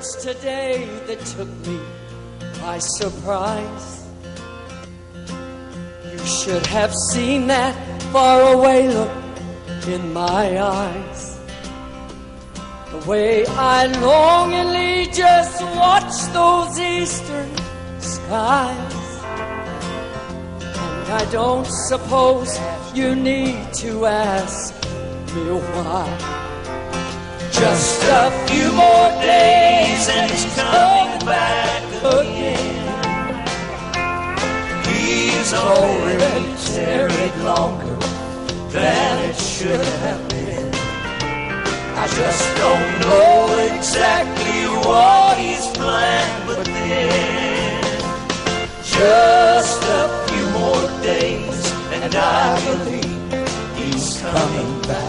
words today that took me by surprise. You should have seen that faraway look in my eyes. The way I longingly just watched those eastern skies. And I don't suppose you need to ask me why. Just a few more days and he's coming back again. He's already tarried longer than it should have been. I just don't know exactly what he's planned, but then just a few more days and I believe he's coming back.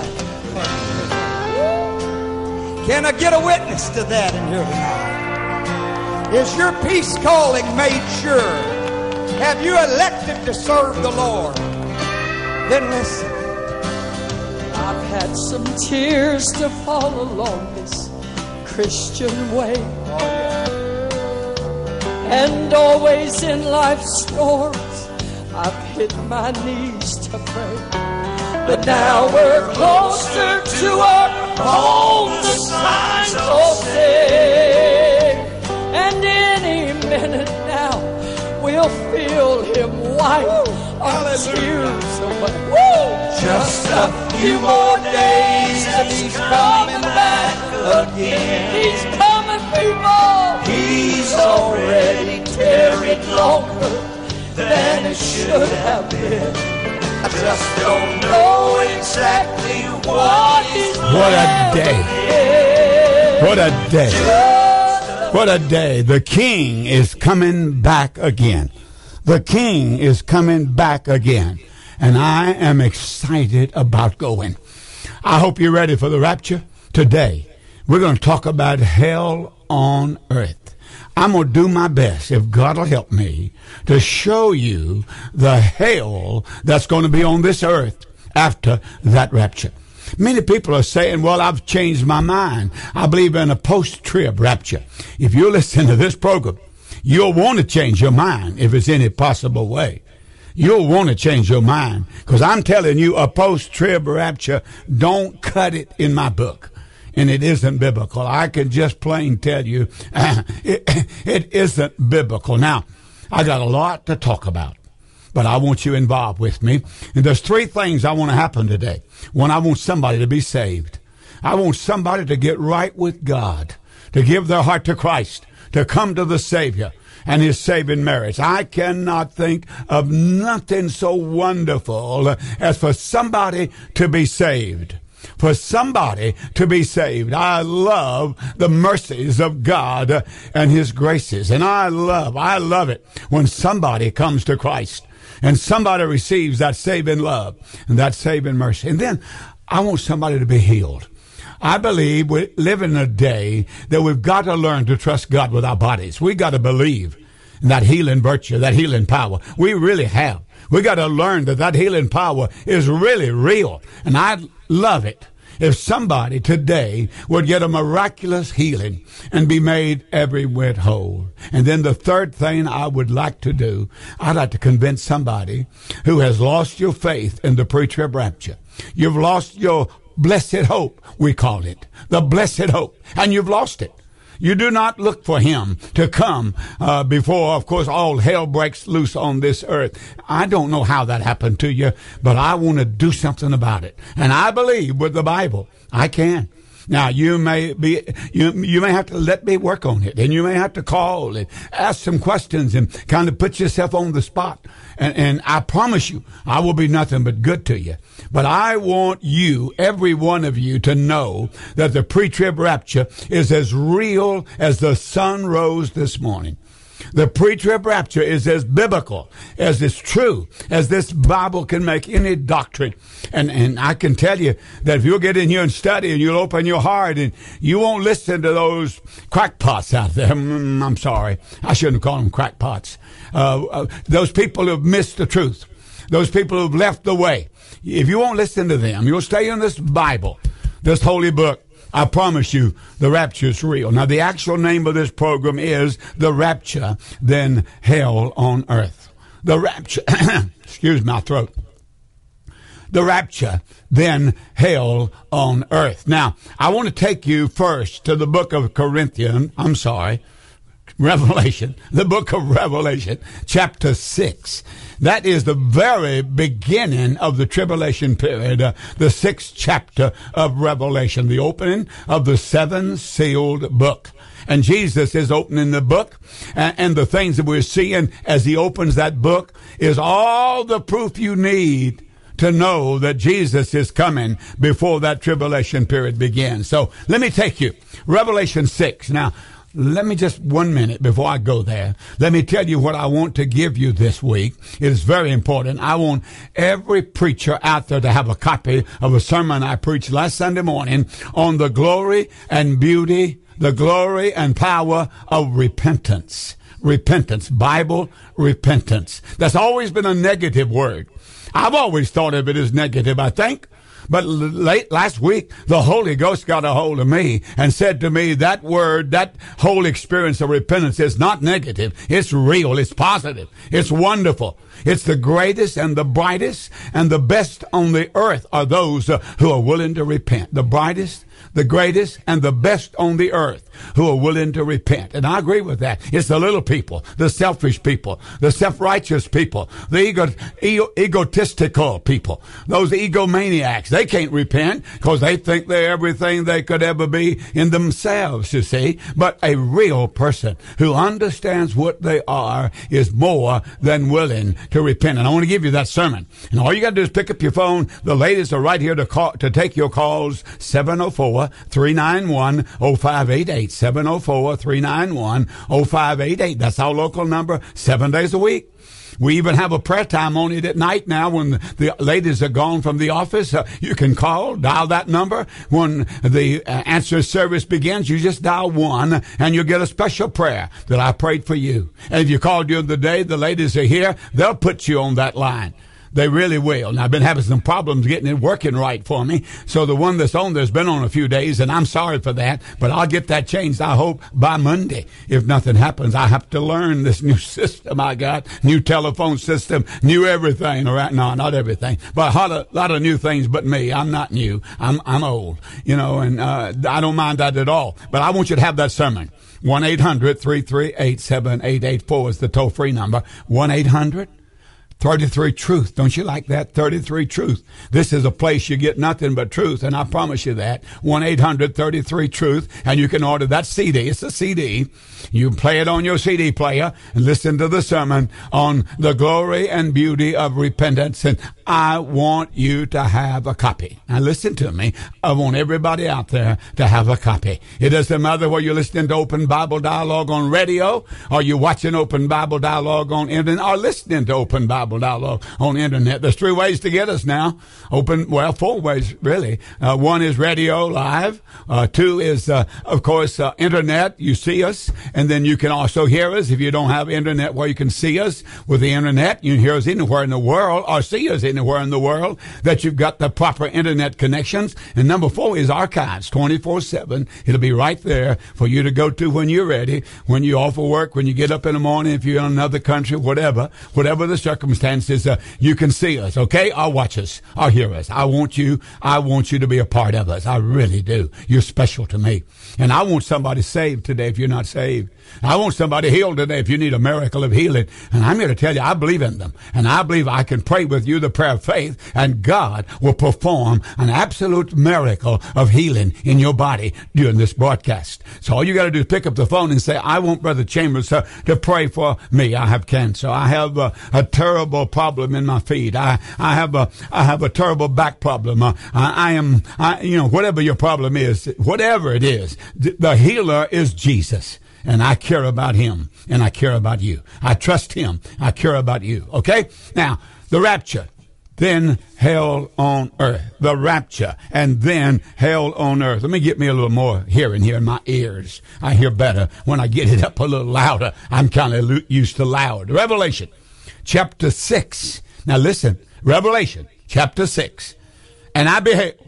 Can I get a witness to that in here tonight? Is your peace calling made sure? Have you elected to serve the Lord? Then listen. I've had some tears to fall along this Christian way. Oh, yeah. And always in life's storms I've hit my knees to pray. But now we're closer to our home, the signs all say. And any minute now we'll feel him wipe our tears away. Woo! Just a few more days and he's coming back again. He's coming, people. He's already tarried longer than it should have been. I just don't know exactly what he's What a day. What a day. What a day. The King is coming back again. The King is coming back again. And I am excited about going. I hope you're ready for the rapture. Today, we're going to talk about hell on earth. I'm going to do my best, if God will help me, to show you the hell that's going to be on this earth after that rapture. Many people are saying, well, I've changed my mind. I believe in a post-trib rapture. If you listen to this program, you'll want to change your mind if it's any possible way. You'll want to change your mind, because I'm telling you, a post-trib rapture, don't cut it in my book. And it isn't biblical. I can just plain tell you, it isn't biblical. Now, I got a lot to talk about, but I want you involved with me. And there's three things I want to happen today. One, I want somebody to be saved. I want somebody to get right with God, to give their heart to Christ, to come to the Savior and his saving merits. I cannot think of nothing so wonderful as for somebody to be saved. For somebody to be saved. I love the mercies of God and his graces. And I love it when somebody comes to Christ and somebody receives that saving love and that saving mercy. And then I want somebody to be healed. I believe we live in a day that we've got to learn to trust God with our bodies. We got to believe in that healing virtue, that healing power. We really have. We got to learn that healing power is really real. And I love it if somebody today would get a miraculous healing and be made every whit whole. And then the third thing I would like to do, I'd like to convince somebody who has lost your faith in the pre-trib rapture. You've lost your blessed hope, we call it. The blessed hope. And you've lost it. You do not look for him to come before, of course, all hell breaks loose on this earth. I don't know how that happened to you, but I want to do something about it. And I believe with the Bible, I can. Now, you may have to let me work on it, and you may have to call and ask some questions and kind of put yourself on the spot. And I promise you, I will be nothing but good to you. But I want you, every one of you, to know that the pre-trib rapture is as real as the sun rose this morning. The pre-trib rapture is as biblical, as it's true, as this Bible can make any doctrine. And I can tell you that if you'll get in here and study and you'll open your heart and you won't listen to those crackpots out there. I'm sorry. I shouldn't call them crackpots. Those people who have missed the truth. Those people who've left the way. If you won't listen to them, you'll stay in this Bible, this holy book. I promise you, the rapture is real. Now, the actual name of this program is The Rapture, Then Hell on Earth. The rapture, excuse my throat. The rapture, then hell on earth. Now, I want to take you first to the book of Revelation, the book of Revelation, chapter 6. That is the very beginning of the tribulation period, the 6th chapter of Revelation, the opening of the 7-sealed book. And Jesus is opening the book, and the things that we're seeing as he opens that book is all the proof you need to know that Jesus is coming before that tribulation period begins. So let me take you, Revelation 6. Now, let me just 1 minute before I go there. Let me tell you what I want to give you this week. It is very important. I want every preacher out there to have a copy of a sermon I preached last Sunday morning on the glory and beauty, the glory and power of repentance. Repentance, Bible repentance. That's always been a negative word. I've always thought of it as negative, I think. But last week, the Holy Ghost got a hold of me and said to me, that word, that whole experience of repentance is not negative. It's real. It's positive. It's wonderful. It's the greatest and the brightest and the best on the earth are those who are willing to repent. The brightest, the greatest, and the best on the earth who are willing to repent. And I agree with that. It's the little people, the selfish people, the self-righteous people, the egotistical people, those egomaniacs. They can't repent because they think they're everything they could ever be in themselves, you see. But a real person who understands what they are is more than willing to repent. And I want to give you that sermon. And all you got to do is pick up your phone. The ladies are right here to take your calls. 704-391-0588. 704-391-0588. That's our local number, 7 days a week. We even have a prayer time on it at night now when the ladies are gone from the office. You can call, dial that number. When the answer service begins, you just dial 1 and you'll get a special prayer that I prayed for you. And if you call during the day, the ladies are here. They'll put you on that line. They really will. Now, I've been having some problems getting it working right for me. So the one that's on there's been on a few days, and I'm sorry for that. But I'll get that changed, I hope, by Monday. If nothing happens, I have to learn this new system I got. New telephone system, new everything. All right? No, not everything. But a lot of new things but me. I'm not new. I'm old. You know, and I don't mind that at all. But I want you to have that sermon. 1-800-338-7884 is the toll-free number. 1-800 33 Truth. Don't you like that? 33 Truth. This is a place you get nothing but truth, and I promise you that. 1-800-33 Truth, and you can order that CD. It's a CD. You play it on your CD player and listen to the sermon on the glory and beauty of repentance, and I want you to have a copy. Now listen to me. I want everybody out there to have a copy. It doesn't matter whether you're listening to Open Bible Dialogue on radio, or you're watching Open Bible Dialogue on internet, or listening to Open Bible Dialogue on internet. There's 3 ways to get us now. 4 ways really. 1 is radio live. 2 is, of course, internet. You see us, and then you can also hear us. If you don't have internet where you can see us with the internet, you can hear us anywhere in the world, or see us anywhere in the world that you've got the proper internet connections. And number 4 is archives, 24/7. It'll be right there for you to go to when you're ready, when you're off of work, when you get up in the morning, if you're in another country, whatever the circumstances, you can see us, okay? Or watch us, or hear us. I want you to be a part of us. I really do. You're special to me. And I want somebody saved today if you're not saved. I want somebody healed today if you need a miracle of healing. And I'm here to tell you, I believe in them. And I believe I can pray with you the prayer of faith, and God will perform an absolute miracle of healing in your body during this broadcast. So all you got to do is pick up the phone and say, I want Brother Chambers to pray for me. I have cancer. I have a terrible problem in my feet. I have a terrible back problem. Whatever your problem is, whatever it is, the healer is Jesus. And I care about him, and I care about you. I trust him. I care about you. Okay? Now, the rapture, then hell on earth. The rapture, and then hell on earth. Let me get me a little more hearing here in my ears. I hear better when I get it up a little louder. I'm kind of used to loud. Revelation, chapter 6. Now listen, Revelation, chapter 6. And I beheld,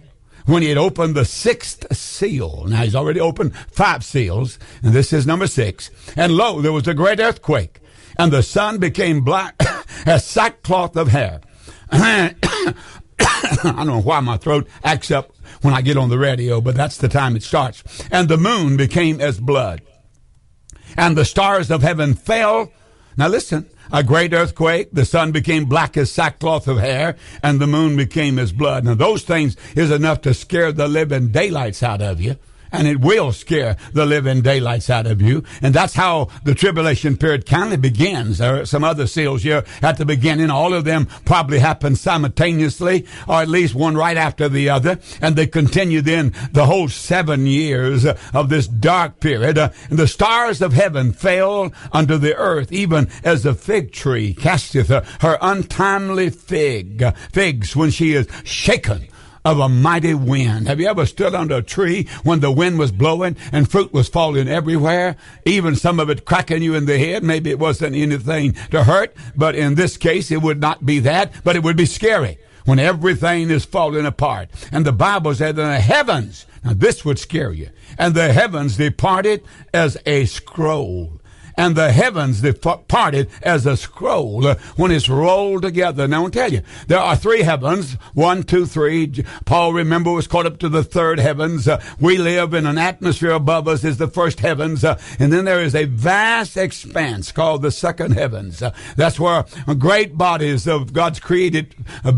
when he had opened the sixth seal. Now he's already opened 5 seals, and this is number 6. And lo, there was a great earthquake, and the sun became black as sackcloth of hair. I don't know why my throat acts up when I get on the radio, but that's the time it starts. And the moon became as blood, and the stars of heaven fell. Now listen, a great earthquake, the sun became black as sackcloth of hair, and the moon became as blood. Now those things is enough to scare the living daylights out of you. And it will scare the living daylights out of you. And that's how the tribulation period kind of begins. There are some other seals here at the beginning. All of them probably happen simultaneously, or at least one right after the other. And they continue then the whole 7 years of this dark period. And the stars of heaven fell unto the earth, even as the fig tree casteth her untimely figs when she is shaken of a mighty wind. Have you ever stood under a tree when the wind was blowing and fruit was falling everywhere, even some of it cracking you in the head? Maybe it wasn't anything to hurt, but in this case it would not be that, but it would be scary when everything is falling apart. And the Bible said that the heavens, now this would scare you, and the heavens departed as a scroll. And the heavens departed as a scroll when it's rolled together. Now, I'll tell you, there are 3 heavens. 1, 2, 3. Paul, remember, was caught up to the 3rd heavens. We live in an atmosphere above us is the 1st heavens. And then there is a vast expanse called the 2nd heavens. That's where great bodies of God's created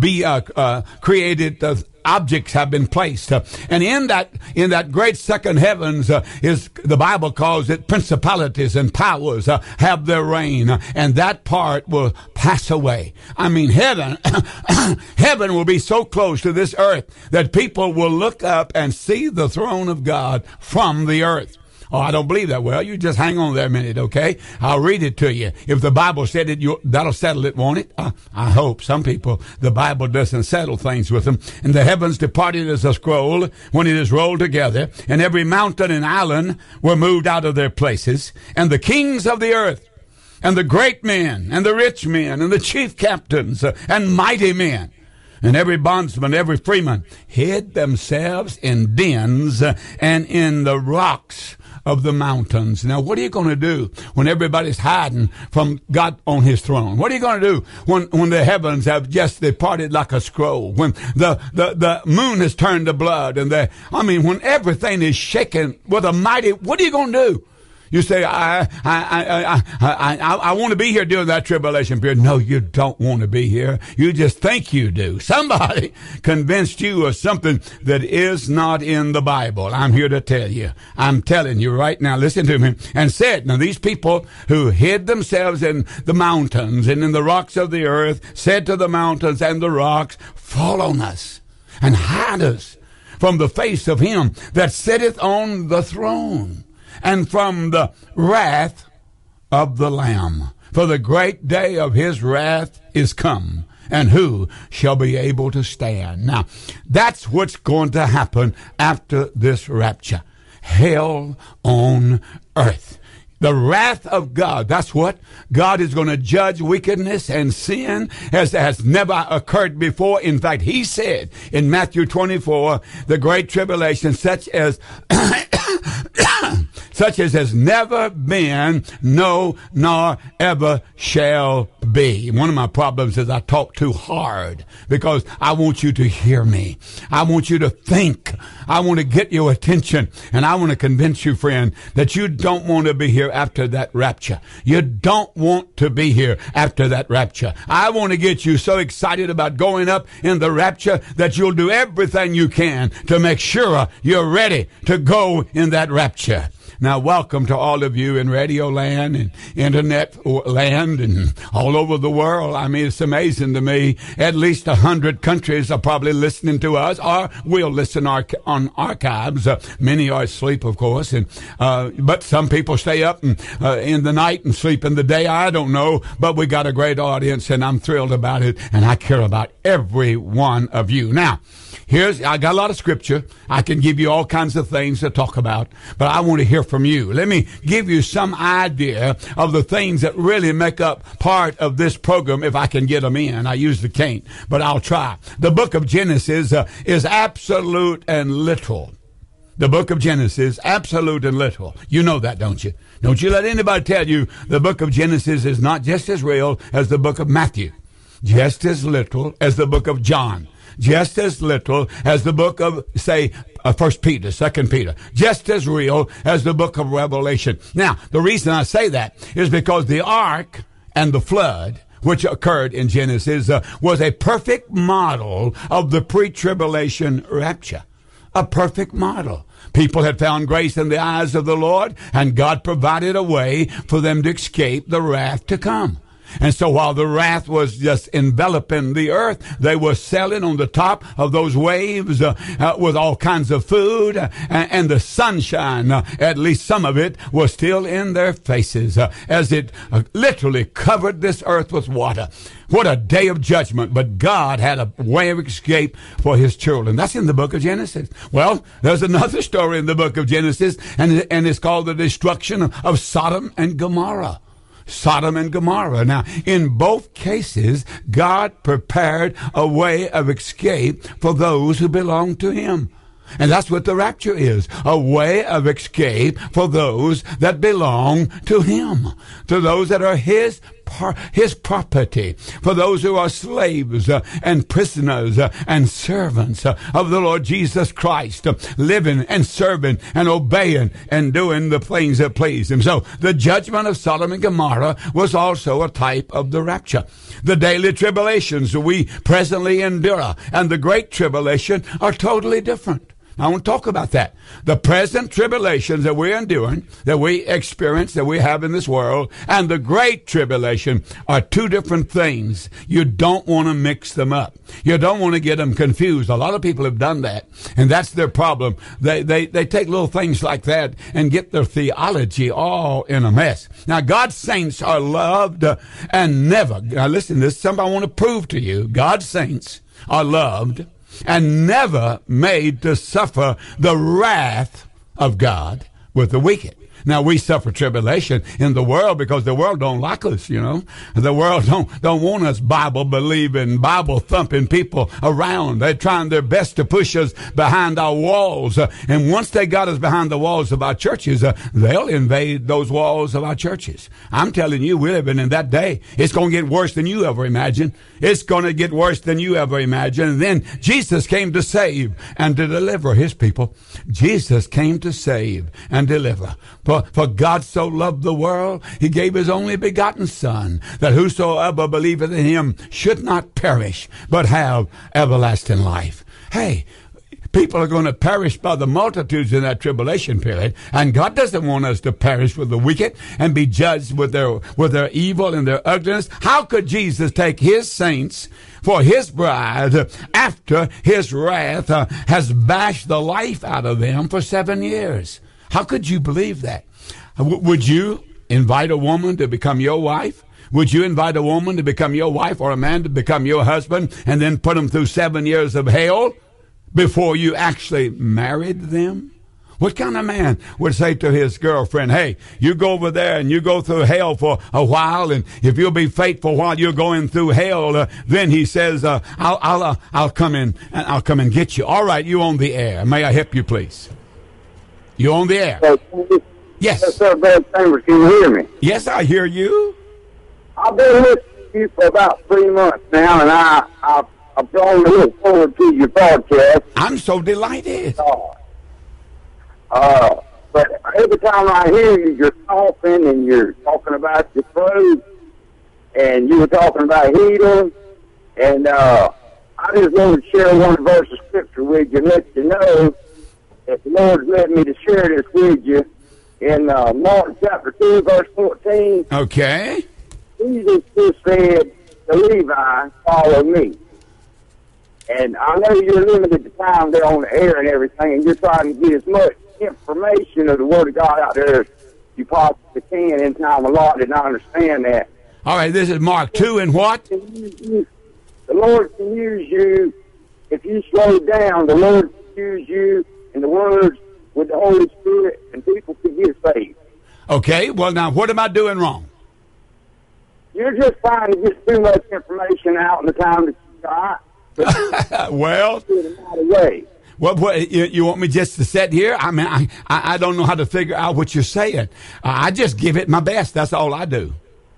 objects have been placed. And in that great 2nd heavens is, the Bible calls it, principalities and powers have their reign, and that part will pass away. I mean, heaven will be so close to this earth that people will look up and see the throne of God from the earth. Oh, I don't believe that. Well, you just hang on there a minute, okay? I'll read it to you. If the Bible said it, that'll settle it, won't it? I hope. Some people, the Bible doesn't settle things with them. And the heavens departed as a scroll when it is rolled together, and every mountain and island were moved out of their places, and the kings of the earth, and the great men, and the rich men, and the chief captains, and mighty men, and every bondsman, every freeman, hid themselves in dens and in the rocks of the mountains. Now, what are you going to do when everybody's hiding from God on his throne? What are you going to do when the heavens have just departed like a scroll? When the moon has turned to blood, and when everything is shaken with a mighty, what are you going to do? You say, I want to be here during that tribulation period. No, you don't want to be here. You just think you do. Somebody convinced you of something that is not in the Bible. I'm here to tell you. I'm telling you right now, listen to me. And said, now these people who hid themselves in the mountains and in the rocks of the earth said to the mountains and the rocks, fall on us and hide us from the face of him that sitteth on the throne, and from the wrath of the Lamb. For the great day of his wrath is come, and who shall be able to stand? Now, that's what's going to happen after this rapture. Hell on earth. The wrath of God. That's what God is going to judge wickedness and sin as has never occurred before. In fact, he said in Matthew 24, the great tribulation such as has never been, no, nor ever shall be. One of my problems is I talk too hard because I want you to hear me. I want you to think. I want to get your attention, and I want to convince you, friend, that you don't want to be here after that rapture. You don't want to be here after that rapture. I want to get you so excited about going up in the rapture that you'll do everything you can to make sure you're ready to go in that rapture. Now, welcome to all of you in radio land and internet land and all over the world. I mean, it's amazing to me. At least 100 countries are probably listening to us, or will listen on archives. Many are asleep, of course, but some people stay up in the night and sleep in the day. I don't know, but we got a great audience, and I'm thrilled about it, and I care about every one of you. Now, I got a lot of scripture. I can give you all kinds of things to talk about, but I want to hear from you. Let me give you some idea of the things that really make up part of this program, if I can get them in. I usually can't, but I'll try. The book of Genesis is absolute and literal. The book of Genesis, absolute and literal. You know that, don't you? Don't you let anybody tell you the book of Genesis is not just as real as the book of Matthew, just as literal as the book of John, just as literal as the book of, say, 1 Peter, 2 Peter, just as real as the book of Revelation. Now, the reason I say that is because the ark and the flood, which occurred in Genesis, was a perfect model of the pre-tribulation rapture. A perfect model. People had found grace in the eyes of the Lord, and God provided a way for them to escape the wrath to come. And so while the wrath was just enveloping the earth, they were sailing on the top of those waves with all kinds of food, and the sunshine, at least some of it, was still in their faces as it literally covered this earth with water. What a day of judgment, but God had a way of escape for his children. That's in the book of Genesis. Well, there's another story in the book of Genesis, and it's called the destruction of Sodom and Gomorrah. Sodom and Gomorrah. Now, in both cases, God prepared a way of escape for those who belong to him. And that's what the rapture is, a way of escape for those that belong to him, to those that are his property, for those who are slaves and prisoners and servants of the Lord Jesus Christ, living and serving and obeying and doing the things that please him. So the judgment of Sodom and Gomorrah was also a type of the rapture. The daily tribulations we presently endure and the great tribulation are totally different. I want to talk about that. The present tribulations that we're enduring, that we experience, that we have in this world, and the great tribulation are two different things. You don't want to mix them up. You don't want to get them confused. A lot of people have done that, and that's their problem. They take little things like that and get their theology all in a mess. Now, God's saints are loved and never, now listen, this is something I want to prove to you. God's saints are loved and never made to suffer the wrath of God with the wicked. Now, we suffer tribulation in the world because the world don't like us, you know. The world don't want us Bible-believing, Bible-thumping people around. They're trying their best to push us behind our walls. And once they got us behind the walls of our churches, they'll invade those walls of our churches. I'm telling you, we're living in that day. It's going to get worse than you ever imagined. It's going to get worse than you ever imagined. And then Jesus came to save and to deliver his people. Jesus came to save and deliver. For God so loved the world, he gave his only begotten Son, that whosoever believeth in him should not perish, but have everlasting life. Hey, people are going to perish by the multitudes in that tribulation period, and God doesn't want us to perish with the wicked and be judged with their evil and their ugliness. How could Jesus take his saints for his bride after his wrath has bashed the life out of them for 7 years? How could you believe that? Would you invite a woman to become your wife? Would you invite a woman to become your wife or a man to become your husband and then put them through 7 years of hell before you actually married them? What kind of man would say to his girlfriend, hey, you go over there and you go through hell for a while, and if you'll be faithful while you're going through hell, then he says, I'll come in and I'll come and get you. All right, you on the air. May I help you, please? You on the air? Yes. Yes, sir, Brother Chambers, can you hear me? Yes, I hear you. I've been listening to you for about 3 months now, and I've grown to look forward to your podcast. I'm so delighted. But every time I hear you, you're talking, and you're talking about your fruit, and you were talking about healing, and I just wanted to share one verse of Scripture with you and let you know that the Lord's led me to share this with you. In Mark chapter 2, verse 14. Okay. Jesus just said to Levi, follow me. And I know you're limited to time there on the air and everything, and you're trying to get as much information of the Word of God out there as you possibly can in time allotted, and I understand that. All right, this is Mark 2 and what? The Lord can use you if you slow down. The Lord can use you, and the words with the Holy Spirit, and people can get saved. Okay, well, now, what am I doing wrong? You're just trying to get too much information out in the time that you got. Well, what you want me just to sit here? I mean, I don't know how to figure out what you're saying. I just give it my best. That's all I do.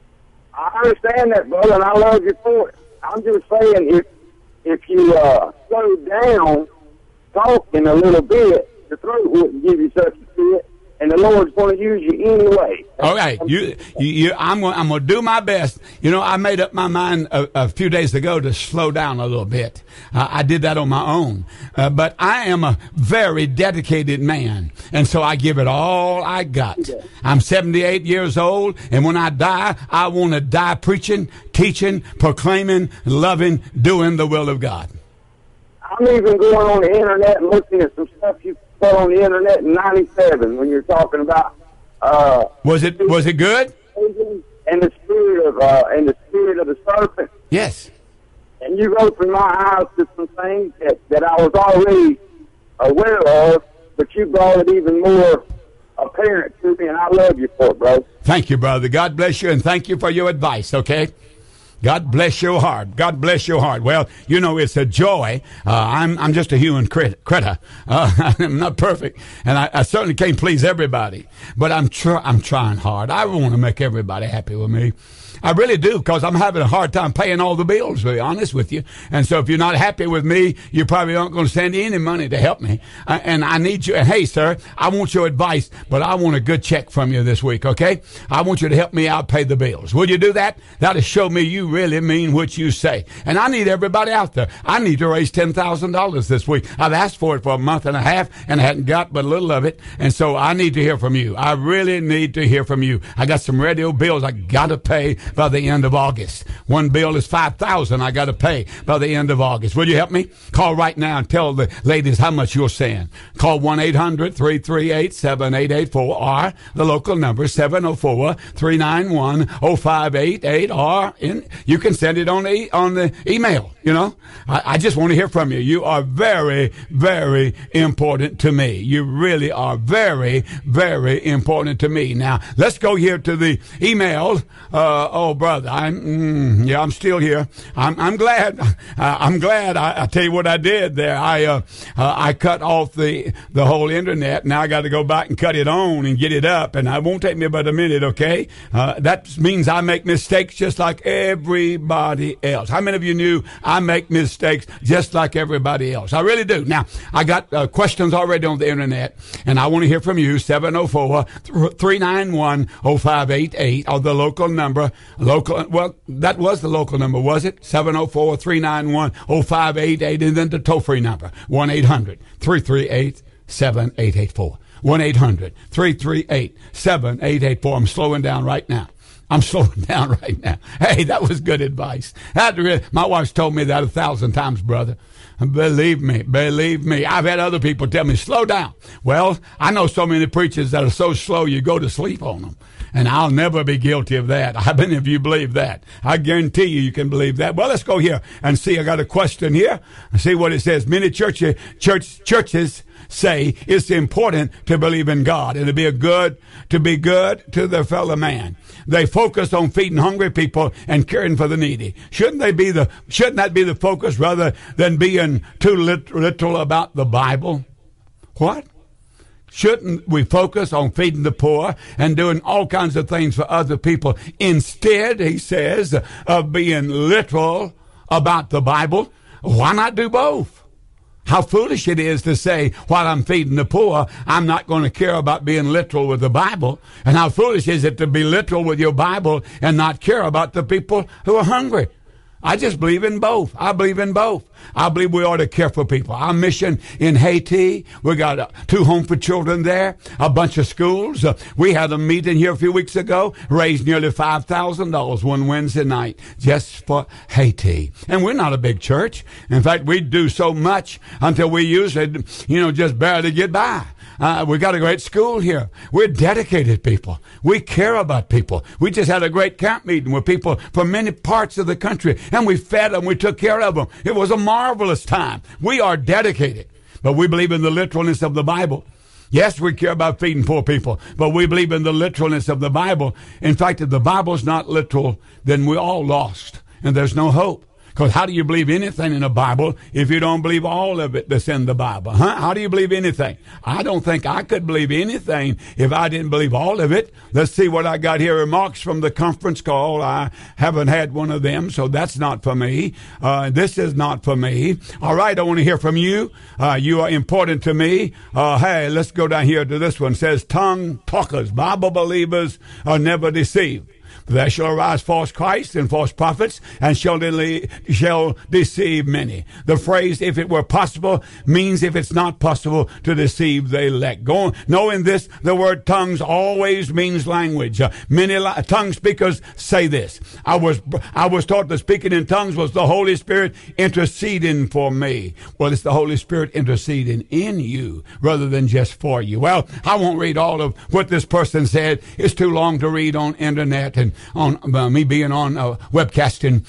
I understand that, brother, and I love you for it. I'm just saying, if you slow down talking a little bit, the throat wouldn't give you such a fit, and the Lord's going to use you anyway. All right, I'm going to do my best. You know, I made up my mind a few days ago to slow down a little bit. I did that on my own. But I am a very dedicated man, and so I give it all I got. I'm 78 years old, and when I die, I want to die preaching, teaching, proclaiming, loving, doing the will of God. I'm even going on the internet and looking at some stuff you put on the internet in '97 when you're talking about. Was it good? And the spirit of the serpent. Yes. And you opened my eyes to some things that I was already aware of, but you brought it even more apparent to me, and I love you for it, bro. Thank you, brother. God bless you, and thank you for your advice, okay? God bless your heart. God bless your heart. Well, you know, it's a joy. I'm just a human critter. I'm not perfect, and I certainly can't please everybody. But I'm trying hard. I want to make everybody happy with me. I really do, because I'm having a hard time paying all the bills, to be honest with you. And so if you're not happy with me, you probably aren't going to send any money to help me. And I need you. Hey, sir, I want your advice, but I want a good check from you this week, okay? I want you to help me out pay the bills. Will you do that? That'll show me you really mean what you say. And I need everybody out there. I need to raise $10,000 this week. I've asked for it for a month and a half, and I hadn't got but a little of it. And so I need to hear from you. I really need to hear from you. I got some radio bills I got to pay by the end of August. One bill is $5,000 I got to pay by the end of August. Will you help me? Call right now and tell the ladies how much you're saying. Call 1-800-338-7884 or the local number 704-391-0588, or you can send it on the email. You know, I just want to hear from you. You are very, very important to me. You really are very, very important to me. Now, let's go here to the email. Oh, brother, I'm still here. I'm glad. I'm glad. I tell you what I did there. I cut off the whole internet. Now I got to go back and cut it on and get it up, and it won't take me but a minute. Okay, that means I make mistakes just like everybody else. How many of you knew I make mistakes just like everybody else? I really do. Now I got questions already on the internet, and I want to hear from you. 704-391-0588 or the local number. Well, that was the local number, was it? 704-391-0588, and then the toll-free number, 1-800-338-7884. 1-800-338-7884. I'm slowing down right now. Hey, that was good advice. My wife's told me that 1,000 times, brother. Believe me. I've had other people tell me, slow down. Well, I know so many preachers that are so slow you go to sleep on them. And I'll never be guilty of that. How many of you believe that? I guarantee you can believe that. Well, let's go here and see. I got a question here. See what it says. Many churches say it's important to believe in God and to be good to their fellow man. They focus on feeding hungry people and caring for the needy. Shouldn't that be the focus rather than being too literal about the Bible? What? Shouldn't we focus on feeding the poor and doing all kinds of things for other people instead, he says, of being literal about the Bible? Why not do both? How foolish it is to say, while I'm feeding the poor, I'm not going to care about being literal with the Bible. And how foolish is it to be literal with your Bible and not care about the people who are hungry? I just believe in both. I believe we ought to care for people. Our mission in Haiti, we got 2 homes for children there, a bunch of schools. We had a meeting here a few weeks ago, raised nearly $5,000 one Wednesday night just for Haiti. And we're not a big church. In fact, we do so much until we usually, just barely get by. We got a great school here. We're dedicated people. We care about people. We just had a great camp meeting with people from many parts of the country, and we fed them. We took care of them. It was a marvelous time. We are dedicated, but we believe in the literalness of the Bible. Yes, we care about feeding poor people, but we believe in the literalness of the Bible. In fact, if the Bible's not literal, then we're all lost, and there's no hope. Because how do you believe anything in the Bible if you don't believe all of it that's in the Bible? How do you believe anything? I don't think I could believe anything if I didn't believe all of it. Let's see what I got here. Remarks from the conference call. I haven't had one of them, so that's not for me. This is not for me. All right, I want to hear from you. You are important to me. Hey, let's go down here to this one. It says, tongue talkers, Bible believers are never deceived. There shall arise false Christs and false prophets, and shall deceive many. The phrase, if it were possible, means if it's not possible to deceive the elect. Knowing this, the word tongues always means language. Many tongue speakers say this. I was taught that speaking in tongues was the Holy Spirit interceding for me. Well, it's the Holy Spirit interceding in you rather than just for you. Well, I won't read all of what this person said. It's too long to read on internet and on me being on webcasting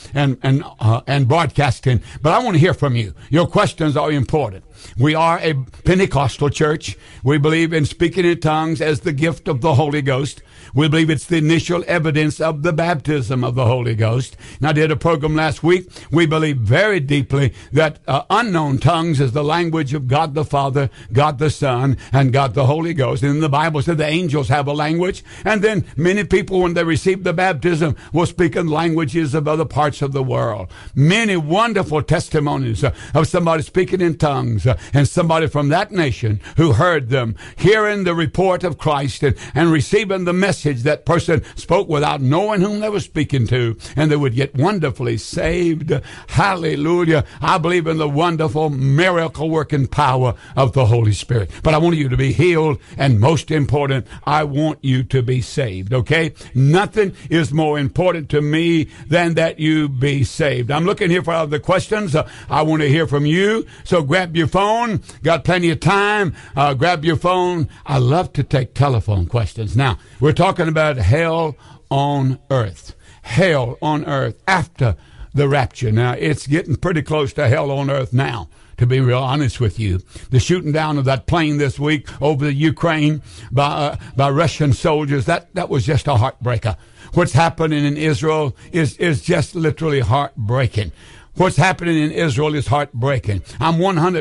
and broadcasting, but I want to hear from you. Your questions are important. We are a Pentecostal church. We believe in speaking in tongues as the gift of the Holy Ghost. We believe it's the initial evidence of the baptism of the Holy Ghost. And I did a program last week. We believe very deeply that unknown tongues is the language of God the Father, God the Son, and God the Holy Ghost. And the Bible said the angels have a language. And then many people, when they received the baptism, will speak in languages of other parts of the world. Many wonderful testimonies of somebody speaking in tongues and somebody from that nation who heard them, hearing the report of Christ and receiving the message that person spoke without knowing whom they were speaking to, and they would get wonderfully saved. Hallelujah. I believe in the wonderful miracle working power of the Holy Spirit. But I want you to be healed, and most important, I want you to be saved, okay? Nothing is more important to me than that you be saved. I'm looking here for other questions. I want to hear from you, so grab your phone. Got plenty of time. Grab your phone. I love to take telephone questions. Now, we're talking about hell on earth. Hell on earth after the rapture. Now, it's getting pretty close to hell on earth now, to be real honest with you. The shooting down of that plane this week over the Ukraine by Russian soldiers, that was just a heartbreaker. What's happening in Israel is just literally heartbreaking. What's happening in Israel is heartbreaking. I'm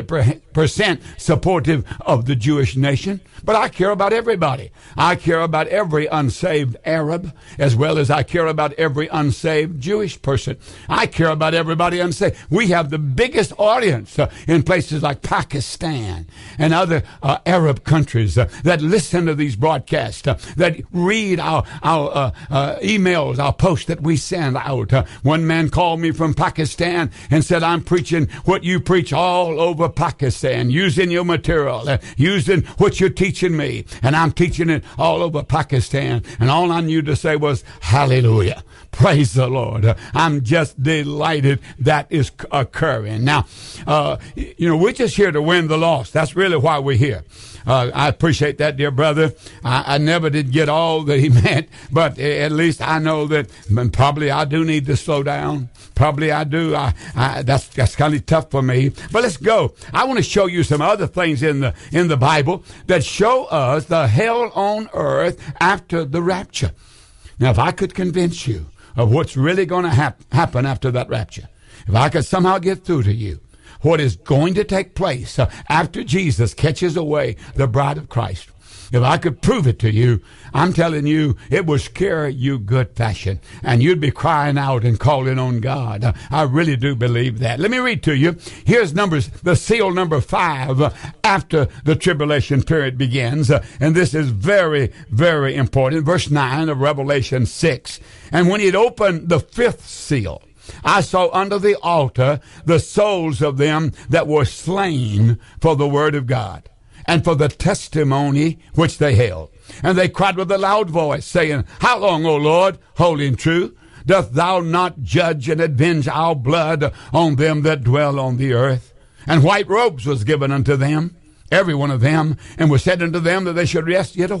100% supportive of the Jewish nation, but I care about everybody. I care about every unsaved Arab, as well as I care about every unsaved Jewish person. I care about everybody unsaved. We have the biggest audience in places like Pakistan and other Arab countries that listen to these broadcasts, that read our emails, our posts that we send out. One man called me from Pakistan and said, I'm preaching what you preach all over Pakistan, using your material, using what you're teaching me, and I'm teaching it all over Pakistan. And all I knew to say was, hallelujah. Praise the Lord. I'm just delighted that is occurring. Now, we're just here to win the lost. That's really why we're here. I appreciate that, dear brother. I never did get all that he meant, but at least I know that probably I do need to slow down. Probably I do. That's kind of tough for me. But let's go. I want to show you some other things in the Bible that show us the hell on earth after the rapture. Now, if I could convince you of what's really going to happen after that rapture, if I could somehow get through to you what is going to take place after Jesus catches away the bride of Christ, if I could prove it to you, I'm telling you, it would scare you good fashion, and you'd be crying out and calling on God. I really do believe that. Let me read to you. Here's Numbers, the seal number 5 after the tribulation period begins, and this is very, very important. Verse 9 of Revelation 6. And when he'd opened the 5th seal, I saw under the altar the souls of them that were slain for the word of God and for the testimony which they held. And they cried with a loud voice, saying, How long, O Lord, holy and true, doth thou not judge and avenge our blood on them that dwell on the earth? And white robes was given unto them, every one of them, and was said unto them that they should rest yet a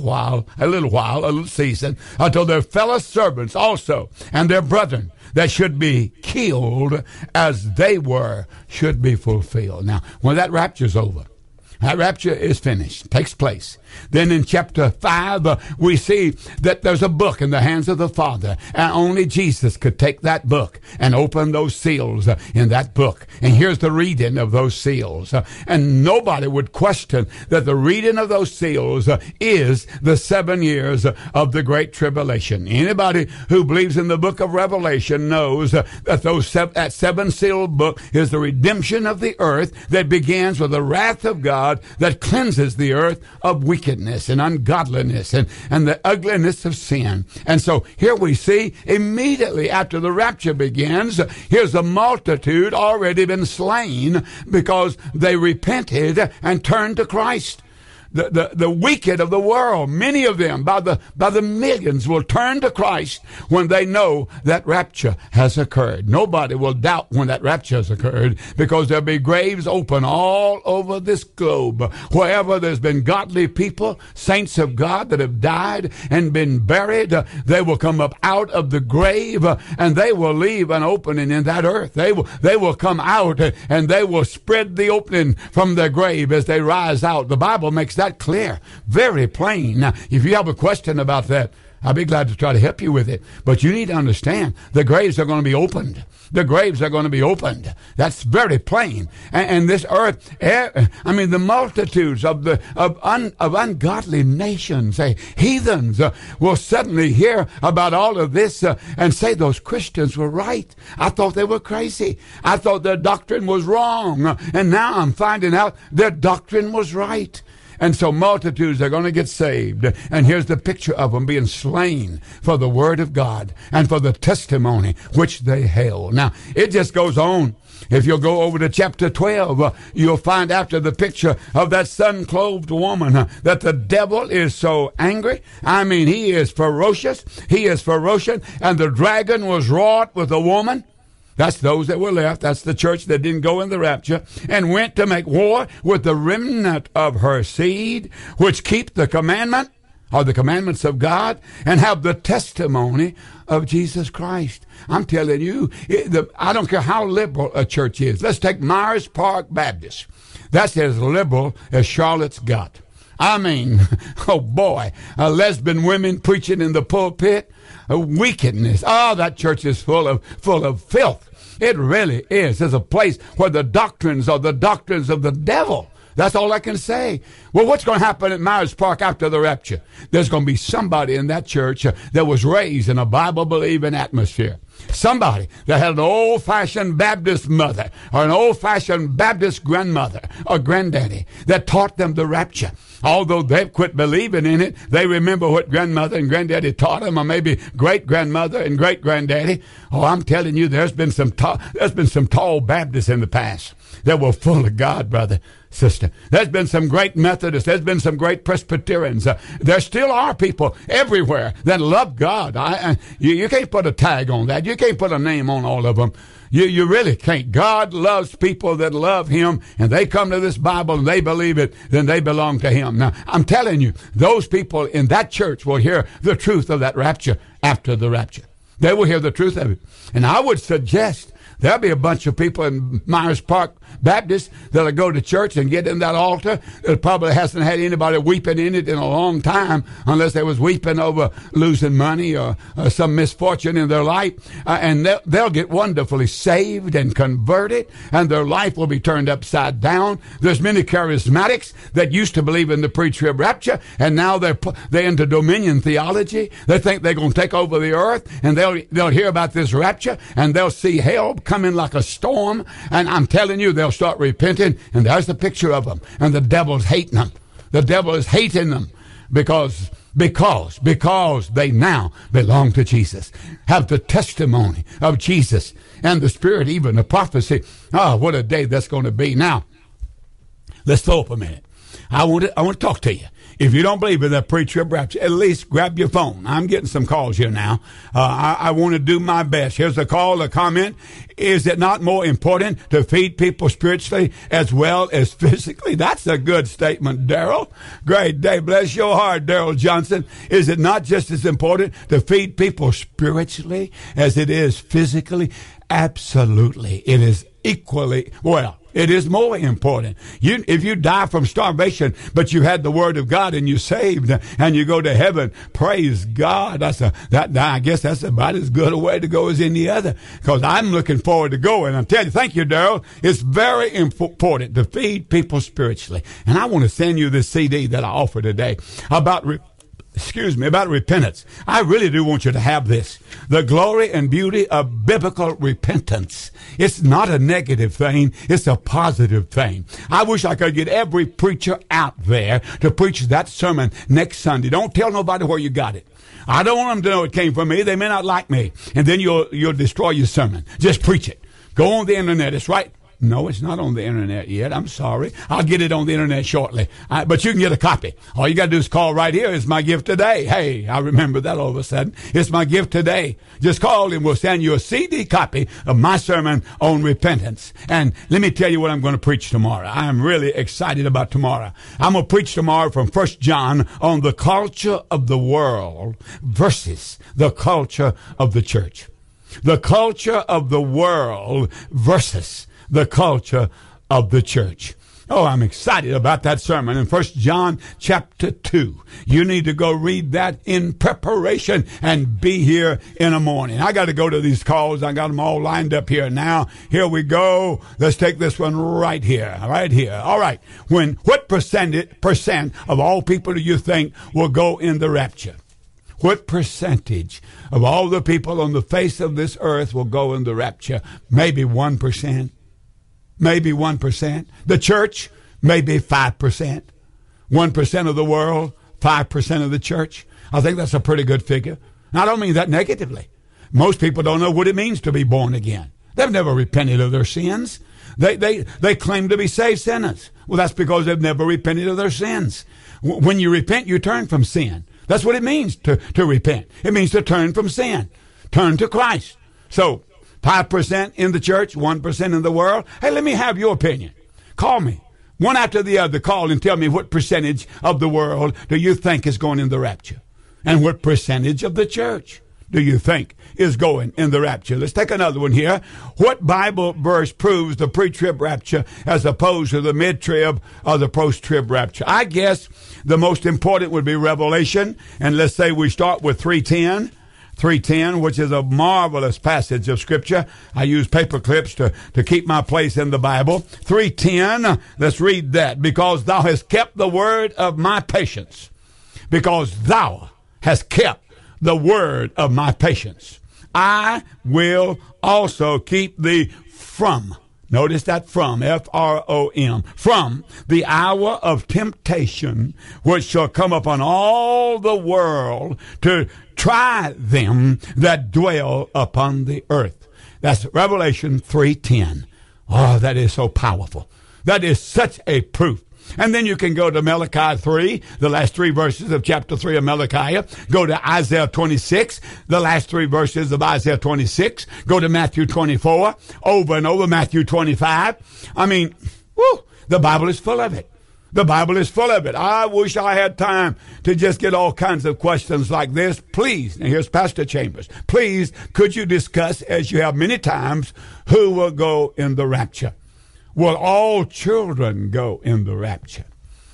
little season, until their fellow servants also and their brethren that should be killed as they were should be fulfilled. Now, when that rapture's over, That rapture is finished, takes place. Then in chapter 5, we see that there's a book in the hands of the Father, and only Jesus could take that book and open those seals in that book. And here's the reading of those seals. And nobody would question that the reading of those seals is the 7 years of the Great Tribulation. Anybody who believes in the book of Revelation knows that that 7-sealed book is the redemption of the earth that begins with the wrath of God that cleanses the earth of wickedness and ungodliness and the ugliness of sin. And so here we see immediately after the rapture begins, here's a multitude already been slain because they repented and turned to Christ. The wicked of the world, many of them by the millions, will turn to Christ when they know that rapture has occurred. Nobody will doubt when that rapture has occurred, because there'll be graves open all over this globe. Wherever there's been godly people, saints of God that have died and been buried, they will come up out of the grave, and they will leave an opening in that earth. They will come out, and they will spread the opening from their grave as they rise out. The Bible makes that clear, very plain. Now, if you have a question about that, I'll be glad to try to help you with it. But you need to understand, the graves are going to be opened. The graves are going to be opened. That's very plain. And this earth, the multitudes of ungodly nations, heathens, will suddenly hear about all of this and say those Christians were right. I thought they were crazy. I thought their doctrine was wrong. And now I'm finding out their doctrine was right. And so multitudes are going to get saved. And here's the picture of them being slain for the word of God and for the testimony which they held. Now, it just goes on. If you'll go over to chapter 12, you'll find after the picture of that sun-clothed woman that the devil is so angry. I mean, he is ferocious. He is ferocious. And the dragon was wrought with the woman. That's those that were left. That's the church that didn't go in the rapture, and went to make war with the remnant of her seed, which keep the commandment or the commandments of God and have the testimony of Jesus Christ. I'm telling you, I don't care how liberal a church is. Let's take Myers Park Baptist. That's as liberal as Charlotte's got. I mean, oh boy, lesbian women preaching in the pulpit, wickedness. Oh, that church is full of filth. It really is. There's a place where the doctrines are the doctrines of the devil. That's all I can say. Well, what's going to happen at Myers Park after the rapture? There's going to be somebody in that church that was raised in a Bible-believing atmosphere. Somebody that had an old-fashioned Baptist mother or an old-fashioned Baptist grandmother or granddaddy that taught them the rapture. Although they've quit believing in it, they remember what grandmother and granddaddy taught them, or maybe great-grandmother and great-granddaddy. Oh, I'm telling you, there's been some tall Baptists in the past that were full of God, brother, sister. There's been some great Methodists. There's been some great Presbyterians. There still are people everywhere that love God. You can't put a tag on that. You can't put a name on all of them. You really can't. God loves people that love Him, and they come to this Bible and they believe it, then they belong to Him. Now, I'm telling you, those people in that church will hear the truth of that rapture after the rapture. They will hear the truth of it. And I would suggest there'll be a bunch of people in Myers Park Baptist that'll go to church and get in that altar that probably hasn't had anybody weeping in it in a long time, unless they was weeping over losing money or some misfortune in their life. And they'll get wonderfully saved and converted, and their life will be turned upside down. There's many charismatics that used to believe in the pre-trib rapture, and now they're into dominion theology. They think they're going to take over the earth, and they'll hear about this rapture, and they'll see hell coming like a storm. And I'm telling you, they'll start repenting, and there's the picture of them. And the devil's hating them. The devil is hating them because they now belong to Jesus, have the testimony of Jesus and the Spirit, even the prophecy. Oh, what a day that's going to be. Now, let's throw up a minute. I want to talk to you. If you don't believe in that pre-trib rapture, at least grab your phone. I'm getting some calls here now. I want to do my best. Here's a call, a comment. Is it not more important to feed people spiritually as well as physically? That's a good statement, Daryl. Great day. Bless your heart, Daryl Johnson. Is it not just as important to feed people spiritually as it is physically? Absolutely. It is equally, well, It is more important. If you die from starvation, but you had the Word of God and you saved and you go to heaven, praise God. I guess that's about as good a way to go as any other, because I'm looking forward to going. I'm telling you, thank you, Daryl. It's very important to feed people spiritually. And I want to send you this CD that I offer today about repentance. I really do want you to have this. The glory and beauty of biblical repentance. It's not a negative thing. It's a positive thing. I wish I could get every preacher out there to preach that sermon next Sunday. Don't tell nobody where you got it. I don't want them to know it came from me. They may not like me. And then you'll destroy your sermon. Just preach it. Go on the internet. It's right. No, it's not on the internet yet. I'm sorry. I'll get it on the internet shortly. But you can get a copy. All you got to do is call right here. It's my gift today. Hey, I remember that all of a sudden. It's my gift today. Just call and we'll send you a CD copy of my sermon on repentance. And let me tell you what I'm going to preach tomorrow. I am really excited about tomorrow. I'm going to preach tomorrow from 1 John on the culture of the world versus the culture of the church. The culture of the world versus the culture of the church. Oh, I'm excited about that sermon in 1 John chapter 2. You need to go read that in preparation and be here in the morning. I got to go to these calls. I got them all lined up here now. Here we go. Let's take this one right here. Right here. All right. What percent of all people do you think will go in the rapture? What percentage of all the people on the face of this earth will go in the rapture? Maybe 1%. Maybe 1%. The church, maybe 5%. 1% of the world, 5% of the church. I think that's a pretty good figure. And I don't mean that negatively. Most people don't know what it means to be born again. They've never repented of their sins. They claim to be saved sinners. Well, that's because they've never repented of their sins. When you repent, you turn from sin. That's what it means to repent. It means to turn from sin. Turn to Christ. So, 5% in the church, 1% in the world. Hey, let me have your opinion. Call me. One after the other, call and tell me what percentage of the world do you think is going in the rapture? And what percentage of the church do you think is going in the rapture? Let's take another one here. What Bible verse proves the pre-trib rapture as opposed to the mid-trib or the post-trib rapture? I guess the most important would be Revelation. And let's say we start with 3:10. 3:10, which is a marvelous passage of Scripture. I use paper clips to keep my place in the Bible. 3:10, let's read that. Because thou hast kept the word of my patience. Because thou hast kept the word of my patience. I will also keep thee from. Notice that from, F-R-O-M, from the hour of temptation, which shall come upon all the world to try them that dwell upon the earth. That's Revelation 3:10. Oh, that is so powerful. That is such a proof. And then you can go to Malachi 3, the last 3 verses of chapter 3 of Malachi. Go to Isaiah 26, the last 3 verses of Isaiah 26. Go to Matthew 24, over and over, Matthew 25. I mean, the Bible is full of it. The Bible is full of it. I wish I had time to just get all kinds of questions like this. Please, and here's Pastor Chambers, please, could you discuss, as you have many times, who will go in the rapture? Will all children go in the rapture?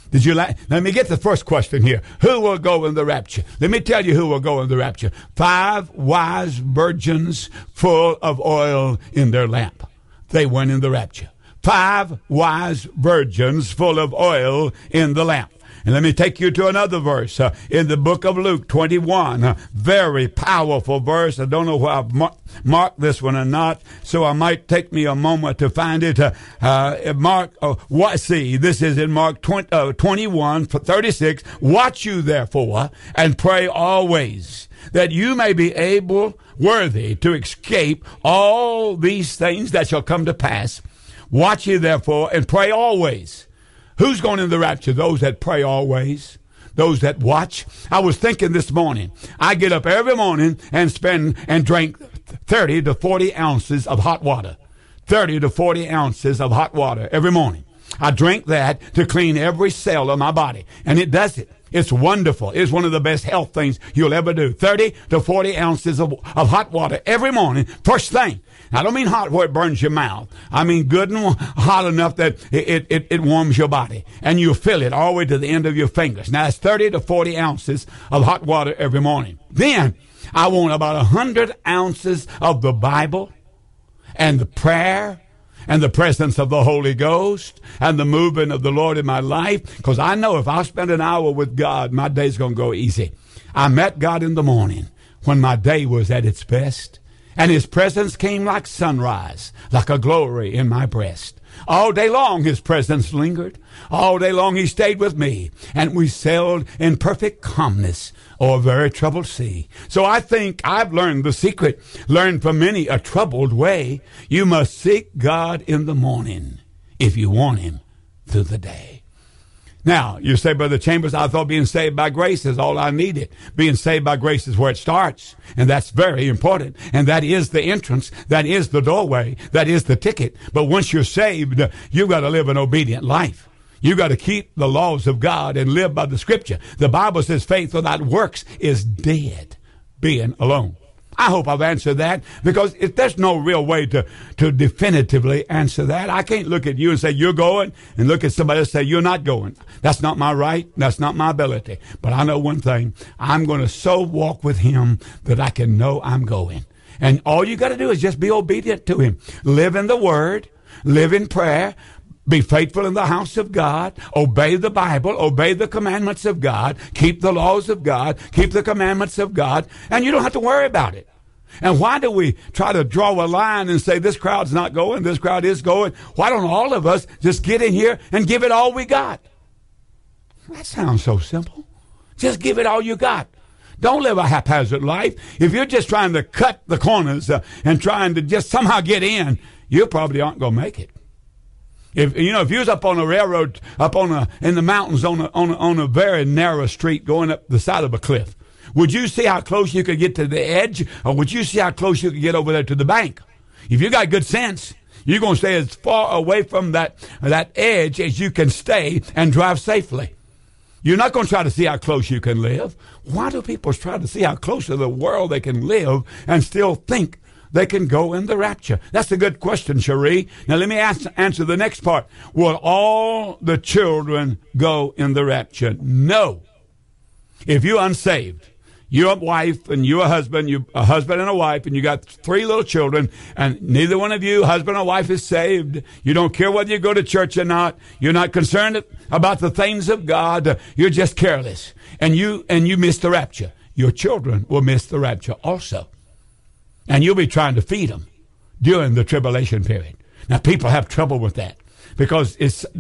Let me get the first question here. Who will go in the rapture? Let me tell you who will go in the rapture. 5 wise virgins full of oil in their lamp. They went in the rapture. 5 wise virgins full of oil in the lamp. And let me take you to another verse in the book of Luke 21. Very powerful verse. I don't know where I've marked this one or not, so I might take me a moment to find it. This is in Mark 21:36. Watch you therefore and pray always, that you may be worthy to escape all these things that shall come to pass. Watch ye therefore and pray always. Who's going in the rapture? Those that pray always. Those that watch. I was thinking this morning, I get up every morning and drink 30 to 40 ounces of hot water. 30 to 40 ounces of hot water every morning. I drink that to clean every cell of my body. And it does it. It's wonderful. It's one of the best health things you'll ever do. 30 to 40 ounces of hot water every morning. First thing. I don't mean hot where it burns your mouth. I mean good and hot enough that it warms your body. And you'll feel it all the way to the end of your fingers. Now, that's 30 to 40 ounces of hot water every morning. Then I want about 100 ounces of the Bible and the prayer and the presence of the Holy Ghost and the movement of the Lord in my life. Because I know if I spend an hour with God, my day's going to go easy. I met God in the morning when my day was at its best. And his presence came like sunrise, like a glory in my breast. All day long his presence lingered. All day long he stayed with me. And we sailed in perfect calmness o'er a very troubled sea. So I think I've learned the secret, learned from many a troubled way. You must seek God in the morning if you want him through the day. Now, you say, Brother Chambers, I thought being saved by grace is all I needed. Being saved by grace is where it starts. And that's very important. And that is the entrance. That is the doorway. That is the ticket. But once you're saved, you've got to live an obedient life. You've got to keep the laws of God and live by the scripture. The Bible says faith without works is dead, being alone. I hope I've answered that, because there's no real way to definitively answer that. I can't look at you and say you're going and look at somebody else and say you're not going. That's not my right. That's not my ability. But I know one thing. I'm going to so walk with him that I can know I'm going. And all you got to do is just be obedient to him. Live in the word. Live in prayer. Be faithful in the house of God. Obey the Bible. Obey the commandments of God. Keep the laws of God. Keep the commandments of God. And you don't have to worry about it. And why do we try to draw a line and say this crowd's not going, this crowd is going? Why don't all of us just get in here and give it all we got? That sounds so simple. Just give it all you got. Don't live a haphazard life. If you're just trying to cut the corners and trying to just somehow get in, you probably aren't going to make it. If you was up on a railroad, in the mountains on a very narrow street going up the side of a cliff, would you see how close you could get to the edge, or would you see how close you could get over there to the bank? If you got good sense, you're going to stay as far away from that edge as you can stay and drive safely. You're not going to try to see how close you can live. Why do people try to see how close to the world they can live and still think they can go in the rapture? That's a good question, Cherie. Now let me answer the next part. Will all the children go in the rapture? No. If you're unsaved, you're a wife and you're a husband and a wife, and you got 3 little children, and neither one of you, husband or wife, is saved. You don't care whether you go to church or not. You're not concerned about the things of God. You're just careless. And you miss the rapture. Your children will miss the rapture also. And you'll be trying to feed them during the tribulation period. Now, people have trouble with that because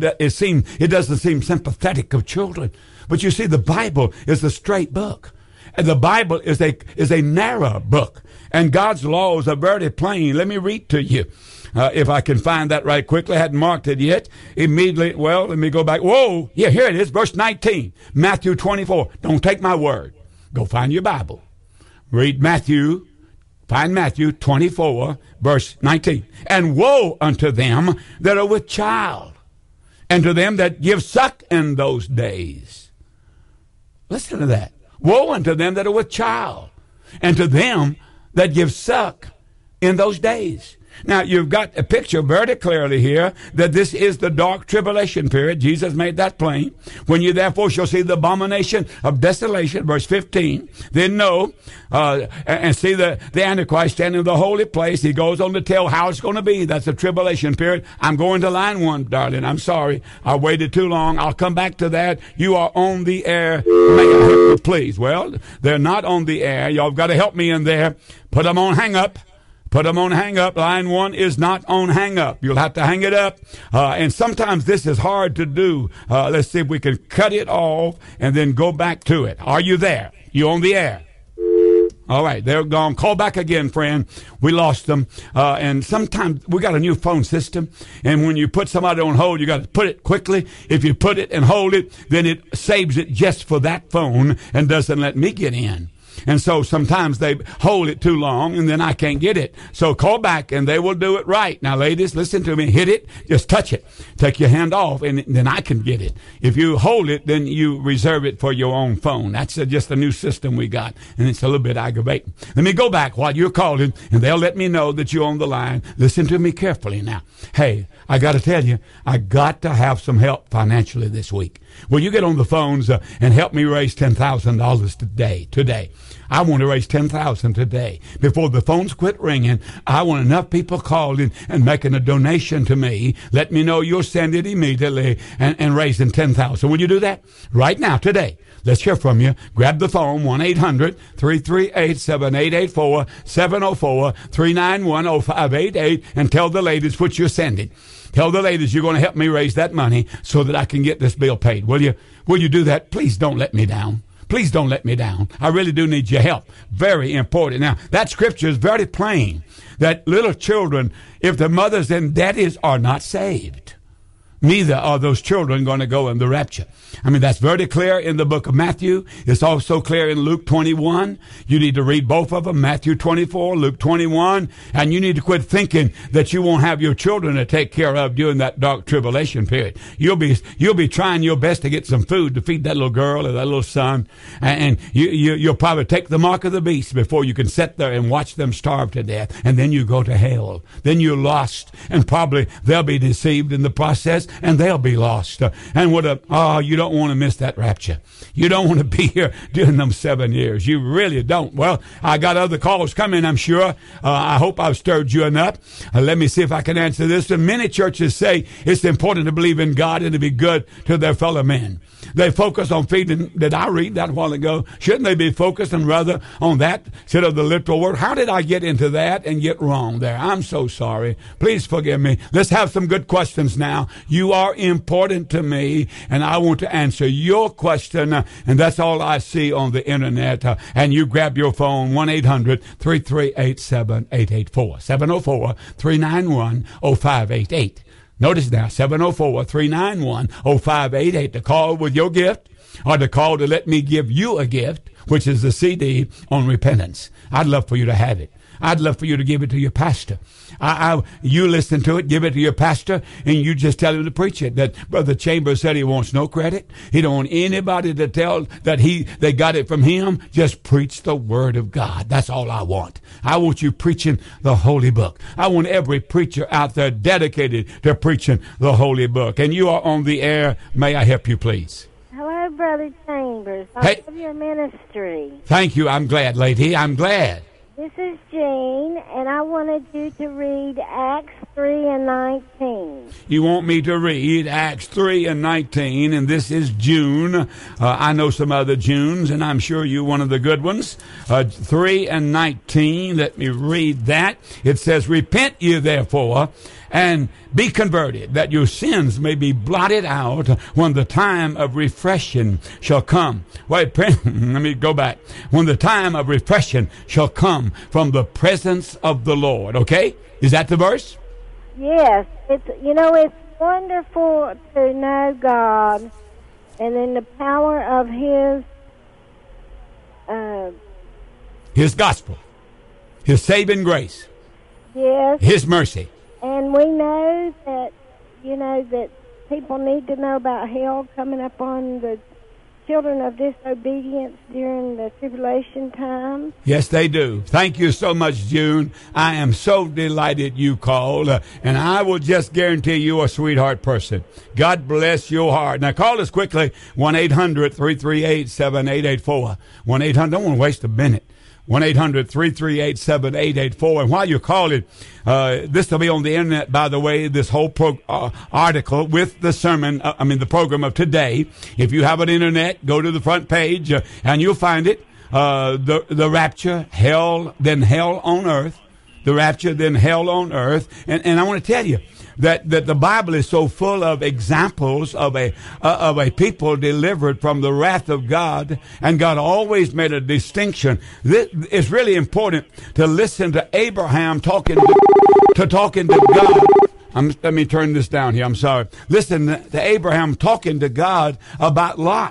it doesn't seem sympathetic of children. But you see, the Bible is a straight book. And the Bible is a narrow book. And God's laws are very plain. Let me read to you. If I can find that right quickly. I hadn't marked it yet. Immediately, well, let me go back. Whoa, yeah, here it is, verse 19. Matthew 24. Don't take my word. Go find your Bible. Read Matthew. Find Matthew 24, verse 19. And woe unto them that are with child, and to them that give suck in those days. Listen to that. Woe unto them that are with child, and to them that give suck in those days. Now, you've got a picture very clearly here that this is the dark tribulation period. Jesus made that plain. When you therefore shall see the abomination of desolation, verse 15, then know and see the Antichrist standing in the holy place. He goes on to tell how it's going to be. That's the tribulation period. I'm going to line 1, darling. I'm sorry. I waited too long. I'll come back to that. You are on the air. May I help you, please? Well, they're not on the air. Y'all got to help me in there. Put them on hang up. Put them on hang up. Line 1 is not on hang up. You'll have to hang it up. And sometimes this is hard to do. Let's see if we can cut it off and then go back to it. Are you there? You on the air? All right, they're gone. Call back again, friend. We lost them. And sometimes we got a new phone system. And when you put somebody on hold, you got to put it quickly. If you put it and hold it, then it saves it just for that phone and doesn't let me get in. And so sometimes they hold it too long and then I can't get it. So call back and they will do it right. Now, ladies, listen to me. Hit it. Just touch it. Take your hand off and then I can get it. If you hold it, then you reserve it for your own phone. That's just a new system we got. And it's a little bit aggravating. Let me go back while you're calling and they'll let me know that you're on the line. Listen to me carefully now. Hey, I got to tell you, I got to have some help financially this week. Will you get on the phones and help me raise $10,000 today? I want to raise $10,000 today. Before the phones quit ringing, I want enough people calling and making a donation to me. Let me know you'll send it immediately and raising $10,000. Will you do that? Right now, today. Let's hear from you. Grab the phone, 1-800-338-7884, 704-391-0588, and tell the ladies what you're sending. Tell the ladies you're going to help me raise that money so that I can get this bill paid. Will you? Will you do that? Please don't let me down. Please don't let me down. I really do need your help. Very important. Now, that scripture is very plain that little children, if the mothers and daddies are not saved, neither are those children going to go in the rapture. I mean, that's very clear in the book of Matthew. It's also clear in Luke 21. You need to read both of them, Matthew 24, Luke 21, and you need to quit thinking that you won't have your children to take care of during that dark tribulation period. You'll be trying your best to get some food to feed that little girl or that little son, and you'll probably take the mark of the beast before you can sit there and watch them starve to death, and then you go to hell. Then you're lost, and probably they'll be deceived in the process, and they'll be lost. And you don't want to miss that rapture. You don't want to be here during them 7 years. You really don't. Well, I got other calls coming, I'm sure. I hope I've stirred you enough. Let me see if I can answer this. And many churches say it's important to believe in God and to be good to their fellow men. They focus on feeding. Did I read that a while ago? Shouldn't they be focusing rather on that instead of the literal word? How did I get into that and get wrong there? I'm so sorry. Please forgive me. Let's have some good questions now. You are important to me, and I want to answer your question, and that's all I see on the internet. And you grab your phone, 1-800-338-7884, 704-391-0588. Notice now, 704-391-0588 to call with your gift or to call to let me give you a gift, which is the CD on repentance. I'd love for you to have it. I'd love for you to give it to your pastor. You listen to it, give it to your pastor, and you just tell him to preach it. That Brother Chambers said he wants no credit. He don't want anybody to tell that they got it from him. Just preach the word of God. That's all I want. I want you preaching the holy book. I want every preacher out there dedicated to preaching the holy book. And you are on the air. May I help you, please? Hello, Brother Chambers. I love your ministry. Thank you. I'm glad, lady. I'm glad. This is Jean, and I wanted you to read Acts 3:19. You want me to read Acts 3:19, and this is June. I know some other Junes, and I'm sure you're one of the good ones. 3:19, let me read that. It says, "Repent ye therefore, and be converted, that your sins may be blotted out when the time of refreshing shall come." Wait, let me go back. When the time of refreshing shall come from the presence of the Lord. Okay? Is that the verse? Yes. It's wonderful to know God and in the power of His gospel, His saving grace. Yes. His mercy. And we know that, that people need to know about hell coming up on the children of disobedience during the tribulation time. Yes, they do. Thank you so much, June. I am so delighted you called, and I will just guarantee you a sweetheart person. God bless your heart. Now, call us quickly, 1-800-338-7884. 1-800, don't want to waste a minute. 1-800-338-7884. And while you're calling, this will be on the internet, by the way, this whole article with the sermon, the program of today. If you have an internet, go to the front page and you'll find it. The rapture, hell, then hell on earth. The rapture, then hell on earth. And I want to tell you, that the Bible is so full of examples of a people delivered from the wrath of God, and God always made a distinction. It's really important to listen to Abraham talking to God. Let me turn this down here. I'm sorry. Listen to Abraham talking to God about Lot.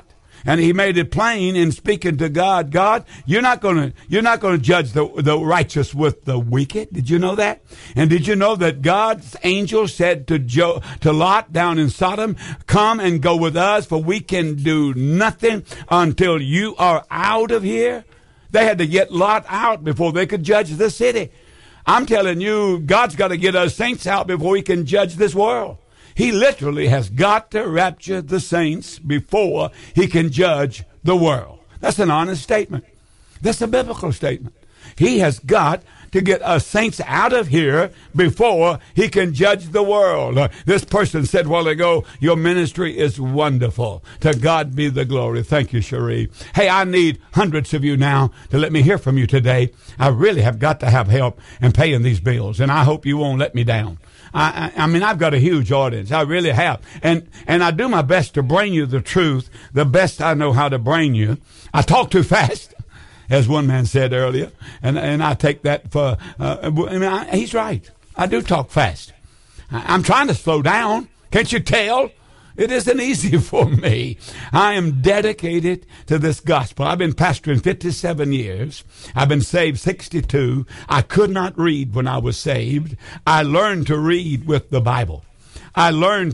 And he made it plain in speaking to God. God, you're not going to judge the righteous with the wicked. Did you know that? And did you know that God's angel said to Lot down in Sodom, come and go with us, for we can do nothing until you are out of here? They had to get Lot out before they could judge the city. I'm telling you, God's got to get us saints out before he can judge this world. He literally has got to rapture the saints before he can judge the world. That's an honest statement. That's a biblical statement. He has got to get us saints out of here before he can judge the world. This person said a while ago, your ministry is wonderful. To God be the glory. Thank you, Cherie. Hey, I need hundreds of you now to let me hear from you today. I really have got to have help in paying these bills, and I hope you won't let me down. I mean, I've got a huge audience. I really have. And I do my best to bring you the truth, the best I know how to bring you. I talk too fast, as one man said earlier, and I take that for, he's right. I do talk fast. I'm trying to slow down. Can't you tell? It isn't easy for me. I am dedicated to this gospel. I've been pastoring 57 years. I've been saved 62. I could not read when I was saved. I learned to read with the Bible. And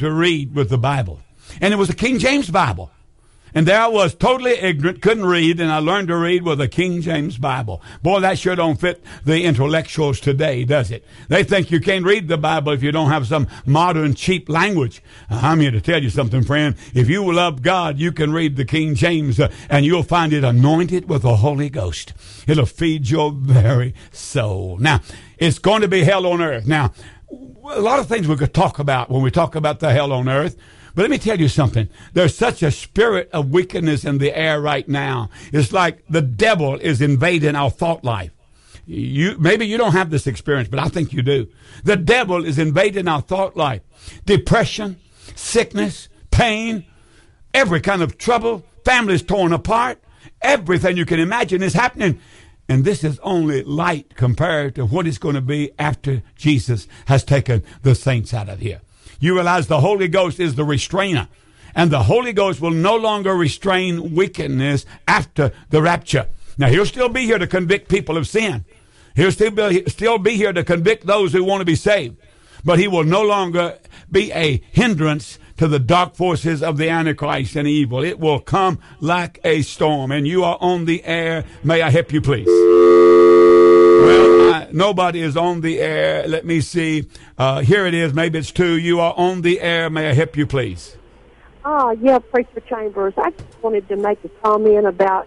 it was a King James Bible. And there I was, totally ignorant, couldn't read, and I learned to read with a King James Bible. Boy, that sure don't fit the intellectuals today, does it? They think you can't read the Bible if you don't have some modern, cheap language. I'm here to tell you something, friend. If you love God, you can read the King James, and you'll find it anointed with the Holy Ghost. It'll feed your very soul. Now, it's going to be hell on earth. Now, a lot of things we could talk about when we talk about the hell on earth. But let me tell you something. There's such a spirit of wickedness in the air right now. It's like the devil is invading our thought life. Maybe you don't have this experience, but I think you do. The devil is invading our thought life. Depression, sickness, pain, every kind of trouble, families torn apart, everything you can imagine is happening. And this is only light compared to what it's going to be after Jesus has taken the saints out of here. You realize the Holy Ghost is the restrainer. And the Holy Ghost will no longer restrain wickedness after the rapture. Now, he'll still be here to convict people of sin. He'll still be here to convict those who want to be saved. But he will no longer be a hindrance to the dark forces of the Antichrist and evil. It will come like a storm. And you are on the air. May I help you, please? Well, nobody is on the air. Let me see. Here it is. Maybe it's two. You are on the air. May I help you, please? Yeah, Preacher Chambers. I just wanted to make a comment about,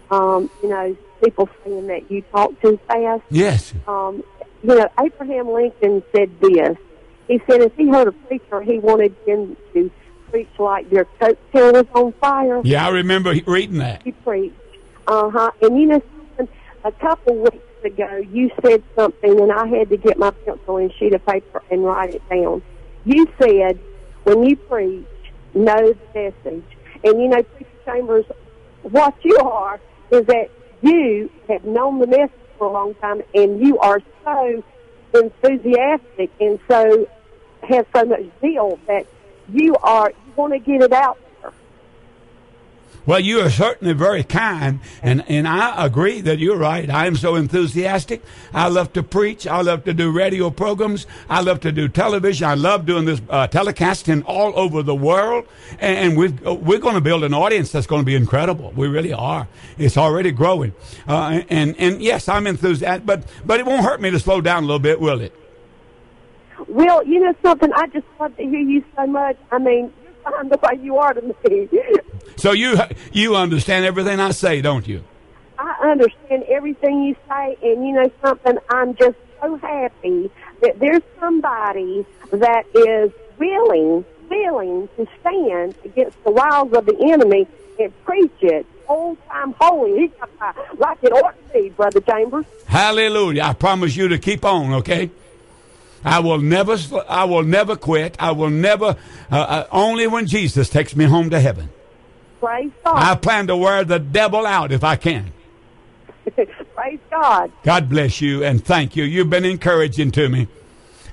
people saying that you talk too fast. Yes. Abraham Lincoln said this. He said if he heard a preacher, he wanted him to preach like their coat tail was on fire. Yeah, I remember reading that. He preached. And a couple weeks ago, you said something, and I had to get my pencil and sheet of paper and write it down. You said, when you preach, know the message. And, Preacher Chambers, what you are is that you have known the message for a long time, and you are so enthusiastic and so have so much zeal that you want to get it out there. Well, you are certainly very kind, and I agree that you're right. I am so enthusiastic. I love to preach. I love to do radio programs. I love to do television. I love doing this telecasting all over the world, and we're going to build an audience that's going to be incredible. We really are. It's already growing, and yes, I'm enthusiastic, but it won't hurt me to slow down a little bit, will it? Well, something, I just love to hear you so much. I mean, you're fine the way you are to me. So you understand everything I say, don't you? I understand everything you say, and something, I'm just so happy that there's somebody that is willing to stand against the wiles of the enemy and preach it old time holy, like it ought to be, Brother Chambers. Hallelujah. I promise you to keep on, okay? I will never quit. I will never, only when Jesus takes me home to heaven. Praise God. I plan to wear the devil out if I can. Praise God. God bless you and thank you. You've been encouraging to me.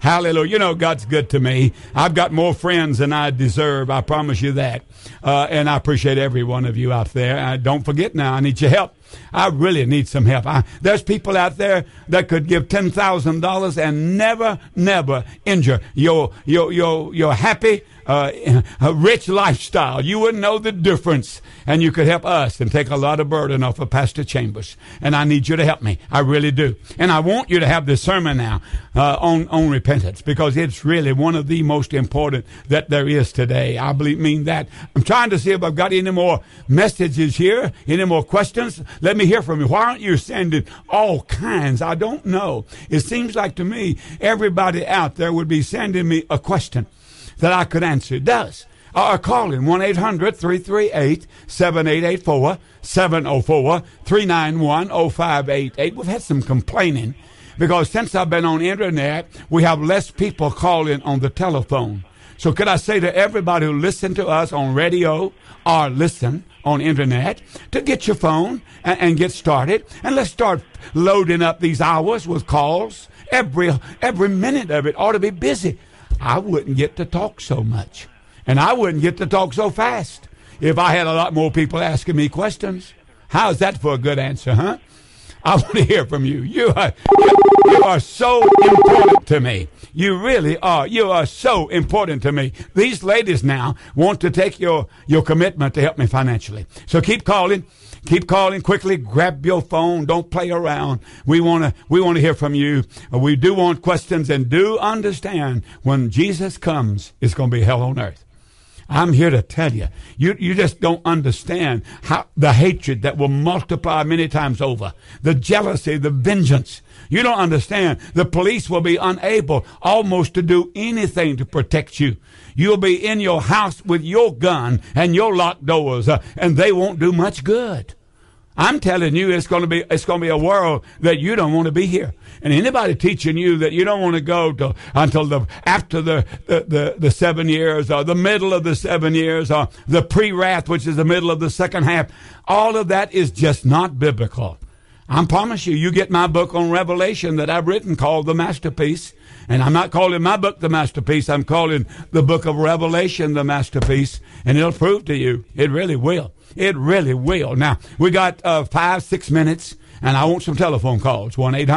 Hallelujah. You know, God's good to me. I've got more friends than I deserve. I promise you that. And I appreciate every one of you out there. Don't forget now, I need your help. I really need some help. There's people out there that could give $10,000 and never injure your happy, rich lifestyle. You wouldn't know the difference. And you could help us and take a lot of burden off of Pastor Chambers. And I need you to help me. I really do. And I want you to have this sermon now on repentance, because it's really one of the most important that there is today. I mean that. I'm trying to see if I've got any more messages here, any more questions. Let me hear from you. Why aren't you sending all kinds? I don't know. It seems like to me everybody out there would be sending me a question that I could answer. It does. Call in 1-800-338-7884, 704-391-0588. We've had some complaining because since I've been on internet, we have less people calling on the telephone. So could I say to everybody who listen to us on radio or listen on internet to get your phone and get started, and let's start loading up these hours with calls. Every minute of it ought to be busy. I wouldn't get to talk so much, and I wouldn't get to talk so fast if I had a lot more people asking me questions. How's that for a good answer, huh? I want to hear from you. You are so important to me. You really are. You are so important to me. These ladies now want to take your commitment to help me financially. So keep calling. Keep calling quickly. Grab your phone. Don't play around. We want to hear from you. We do want questions, and do understand when Jesus comes, it's going to be hell on earth. I'm here to tell you, you just don't understand how the hatred that will multiply many times over, the jealousy, the vengeance. You don't understand. The police will be unable almost to do anything to protect you. You'll be in your house with your gun and your locked doors, and they won't do much good. I'm telling you, it's going to be a world that you don't want to be here. And anybody teaching you that you don't want to go until after the 7 years, or the middle of the 7 years, or the pre-wrath, which is the middle of the second half, all of that is just not biblical. I promise you, you get my book on Revelation that I've written called The Masterpiece. And I'm not calling my book The Masterpiece. I'm calling the book of Revelation The Masterpiece. And it'll prove to you. It really will. It really will. Now, we got 5-6 minutes, and I want some telephone calls.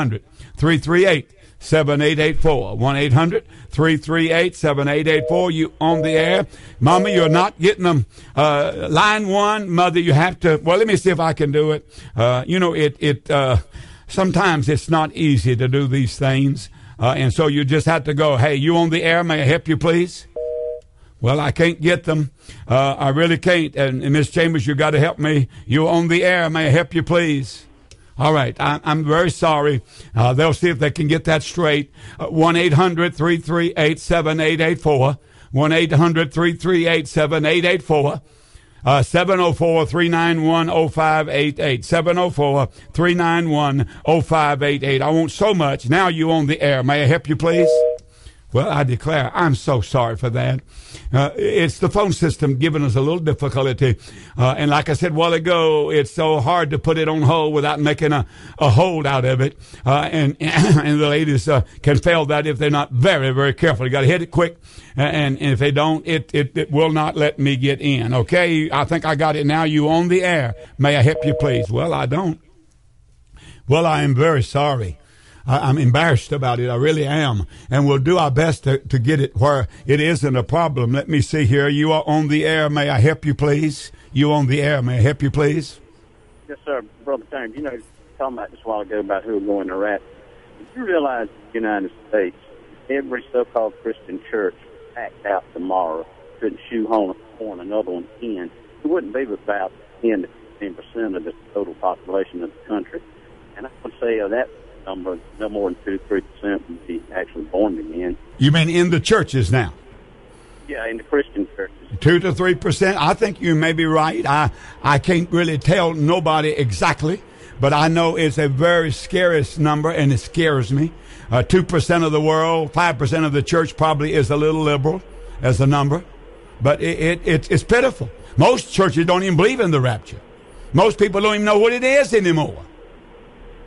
1-800-338-7884. 1-800-338-7884. You on the air. Mama, you're not getting them. Line one, Mother, you have to. Well, let me see if I can do it. Sometimes it's not easy to do these things. And so you just have to go, hey, you on the air? May I help you, please? Well, I can't get them. I really can't. And Miss Chambers, you got to help me. You on the air? May I help you, please? All right. I'm very sorry. They'll see if they can get that straight. 1-800-338-7884. 1-800-338-7884. 704-391-0588. 704-391-0588. I want so much. Now you on the air. May I help you, please? Well, I declare, I'm so sorry for that. It's the phone system giving us a little difficulty. And like I said a while ago, it's so hard to put it on hold without making a hold out of it. And the ladies can fail that if they're not very, very careful. You got to hit it quick. And if they don't, it will not let me get in. Okay, I think I got it now. You on the air. May I help you, please? Well, I don't. Well, I am very sorry. I'm embarrassed about it. I really am. And we'll do our best to get it where it isn't a problem. Let me see here. You are on the air. May I help you, please? You on the air. May I help you, please? Yes, sir. Brother James, you know, talking about this a while ago about who are going to rat. Did you realize in the United States, every so-called Christian church packed out tomorrow, couldn't shoehorn another one in? It wouldn't be about 10 to 15% of the total population of the country. And I would say that number, no more than 2-3% would be actually born again. You mean in the churches now? Yeah, in the Christian churches. 2 to 3%. I think you may be right. I can't really tell nobody exactly, but I know it's a very scary number, and it scares me. 2% of the world, 5% of the church probably is a little liberal as a number, but it's pitiful. Most churches don't even believe in the rapture. Most people don't even know what it is anymore.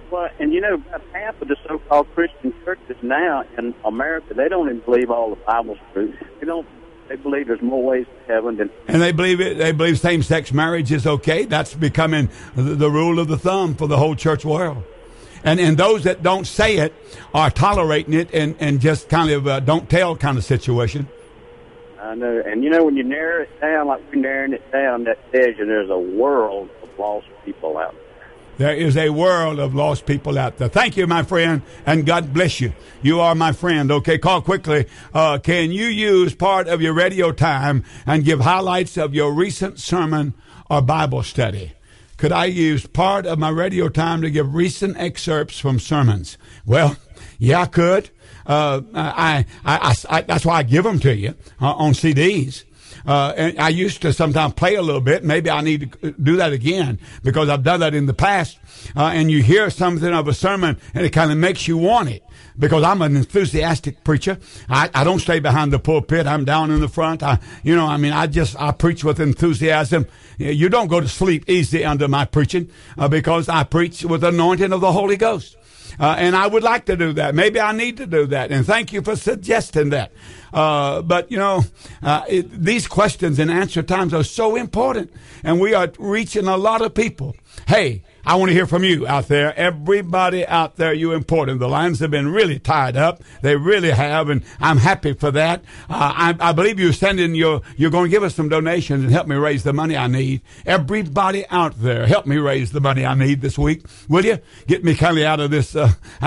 Well, and you know, about half of the so-called Christian churches now in America, they don't even believe all the Bible's true. They believe there's more ways to heaven than. And they believe same-sex marriage is okay. That's becoming the rule of the thumb for the whole church world. And those that don't say it are tolerating it and just kind of don't tell kind of situation. I know. And you know, when you narrow it down like we're narrowing it down, that tells you there's a world of lost people out there. There is a world of lost people out there. Thank you, my friend, and God bless you. You are my friend. Okay, call quickly. Can you use part of your radio time and give highlights of your recent sermon or Bible study? Could I use part of my radio time to give recent excerpts from sermons? Well, yeah, I could. That's why I give them to you on CDs. And I used to sometimes play a little bit. Maybe I need to do that again because I've done that in the past. And you hear something of a sermon and it kind of makes you want it. Because I'm an enthusiastic preacher. I don't stay behind the pulpit. I'm down in the front. I preach with enthusiasm. You don't go to sleep easy under my preaching because I preach with the anointing of the Holy Ghost. And I would like to do that. Maybe I need to do that. And thank you for suggesting that. But, these questions and answer times are so important. And we are reaching a lot of people. Hey, I want to hear from you out there. Everybody out there, you're important. The lines have been really tied up. They really have, and I'm happy for that. I believe you're going to give us some donations and help me raise the money I need. Everybody out there, help me raise the money I need this week. Will you? Get me kind of out of this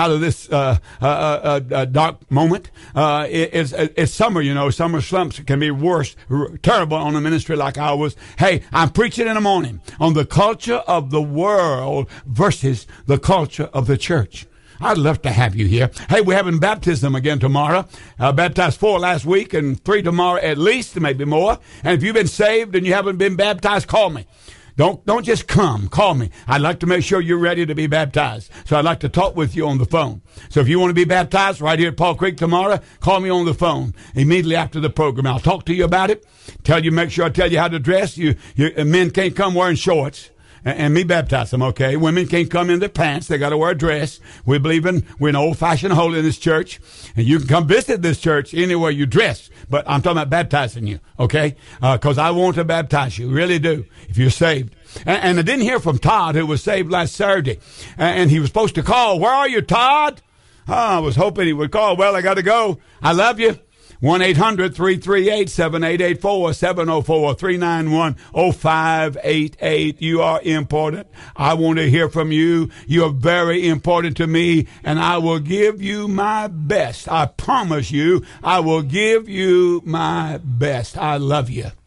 dark moment. It's summer, summer slumps can be worse, terrible on a ministry like ours. Hey, I'm preaching in the morning on the culture of the world versus the culture of the church. I'd love to have you here. Hey, we're having baptism again tomorrow. Baptized 4 last week and 3 tomorrow at least, maybe more. And if you've been saved and you haven't been baptized, call me. Don't just come. Call me. I'd like to make sure you're ready to be baptized. So I'd like to talk with you on the phone. So if you want to be baptized right here at Paul Creek tomorrow, call me on the phone immediately after the program. I'll talk to you about it. Make sure I tell you how to dress. Men can't come wearing shorts. And me baptize them, okay? Women can't come in their pants. They got to wear a dress. We're an old-fashioned holiness church. And you can come visit this church anywhere you dress. But I'm talking about baptizing you, okay? Because I want to baptize you. Really do, if you're saved. And I didn't hear from Todd, who was saved last Saturday. And he was supposed to call. Where are you, Todd? I was hoping he would call. Well, I got to go. I love you. 1-800-338-7884, 704-391-0588. You are important. I want to hear from you. You are very important to me, and I will give you my best. I promise you, I will give you my best. I love you.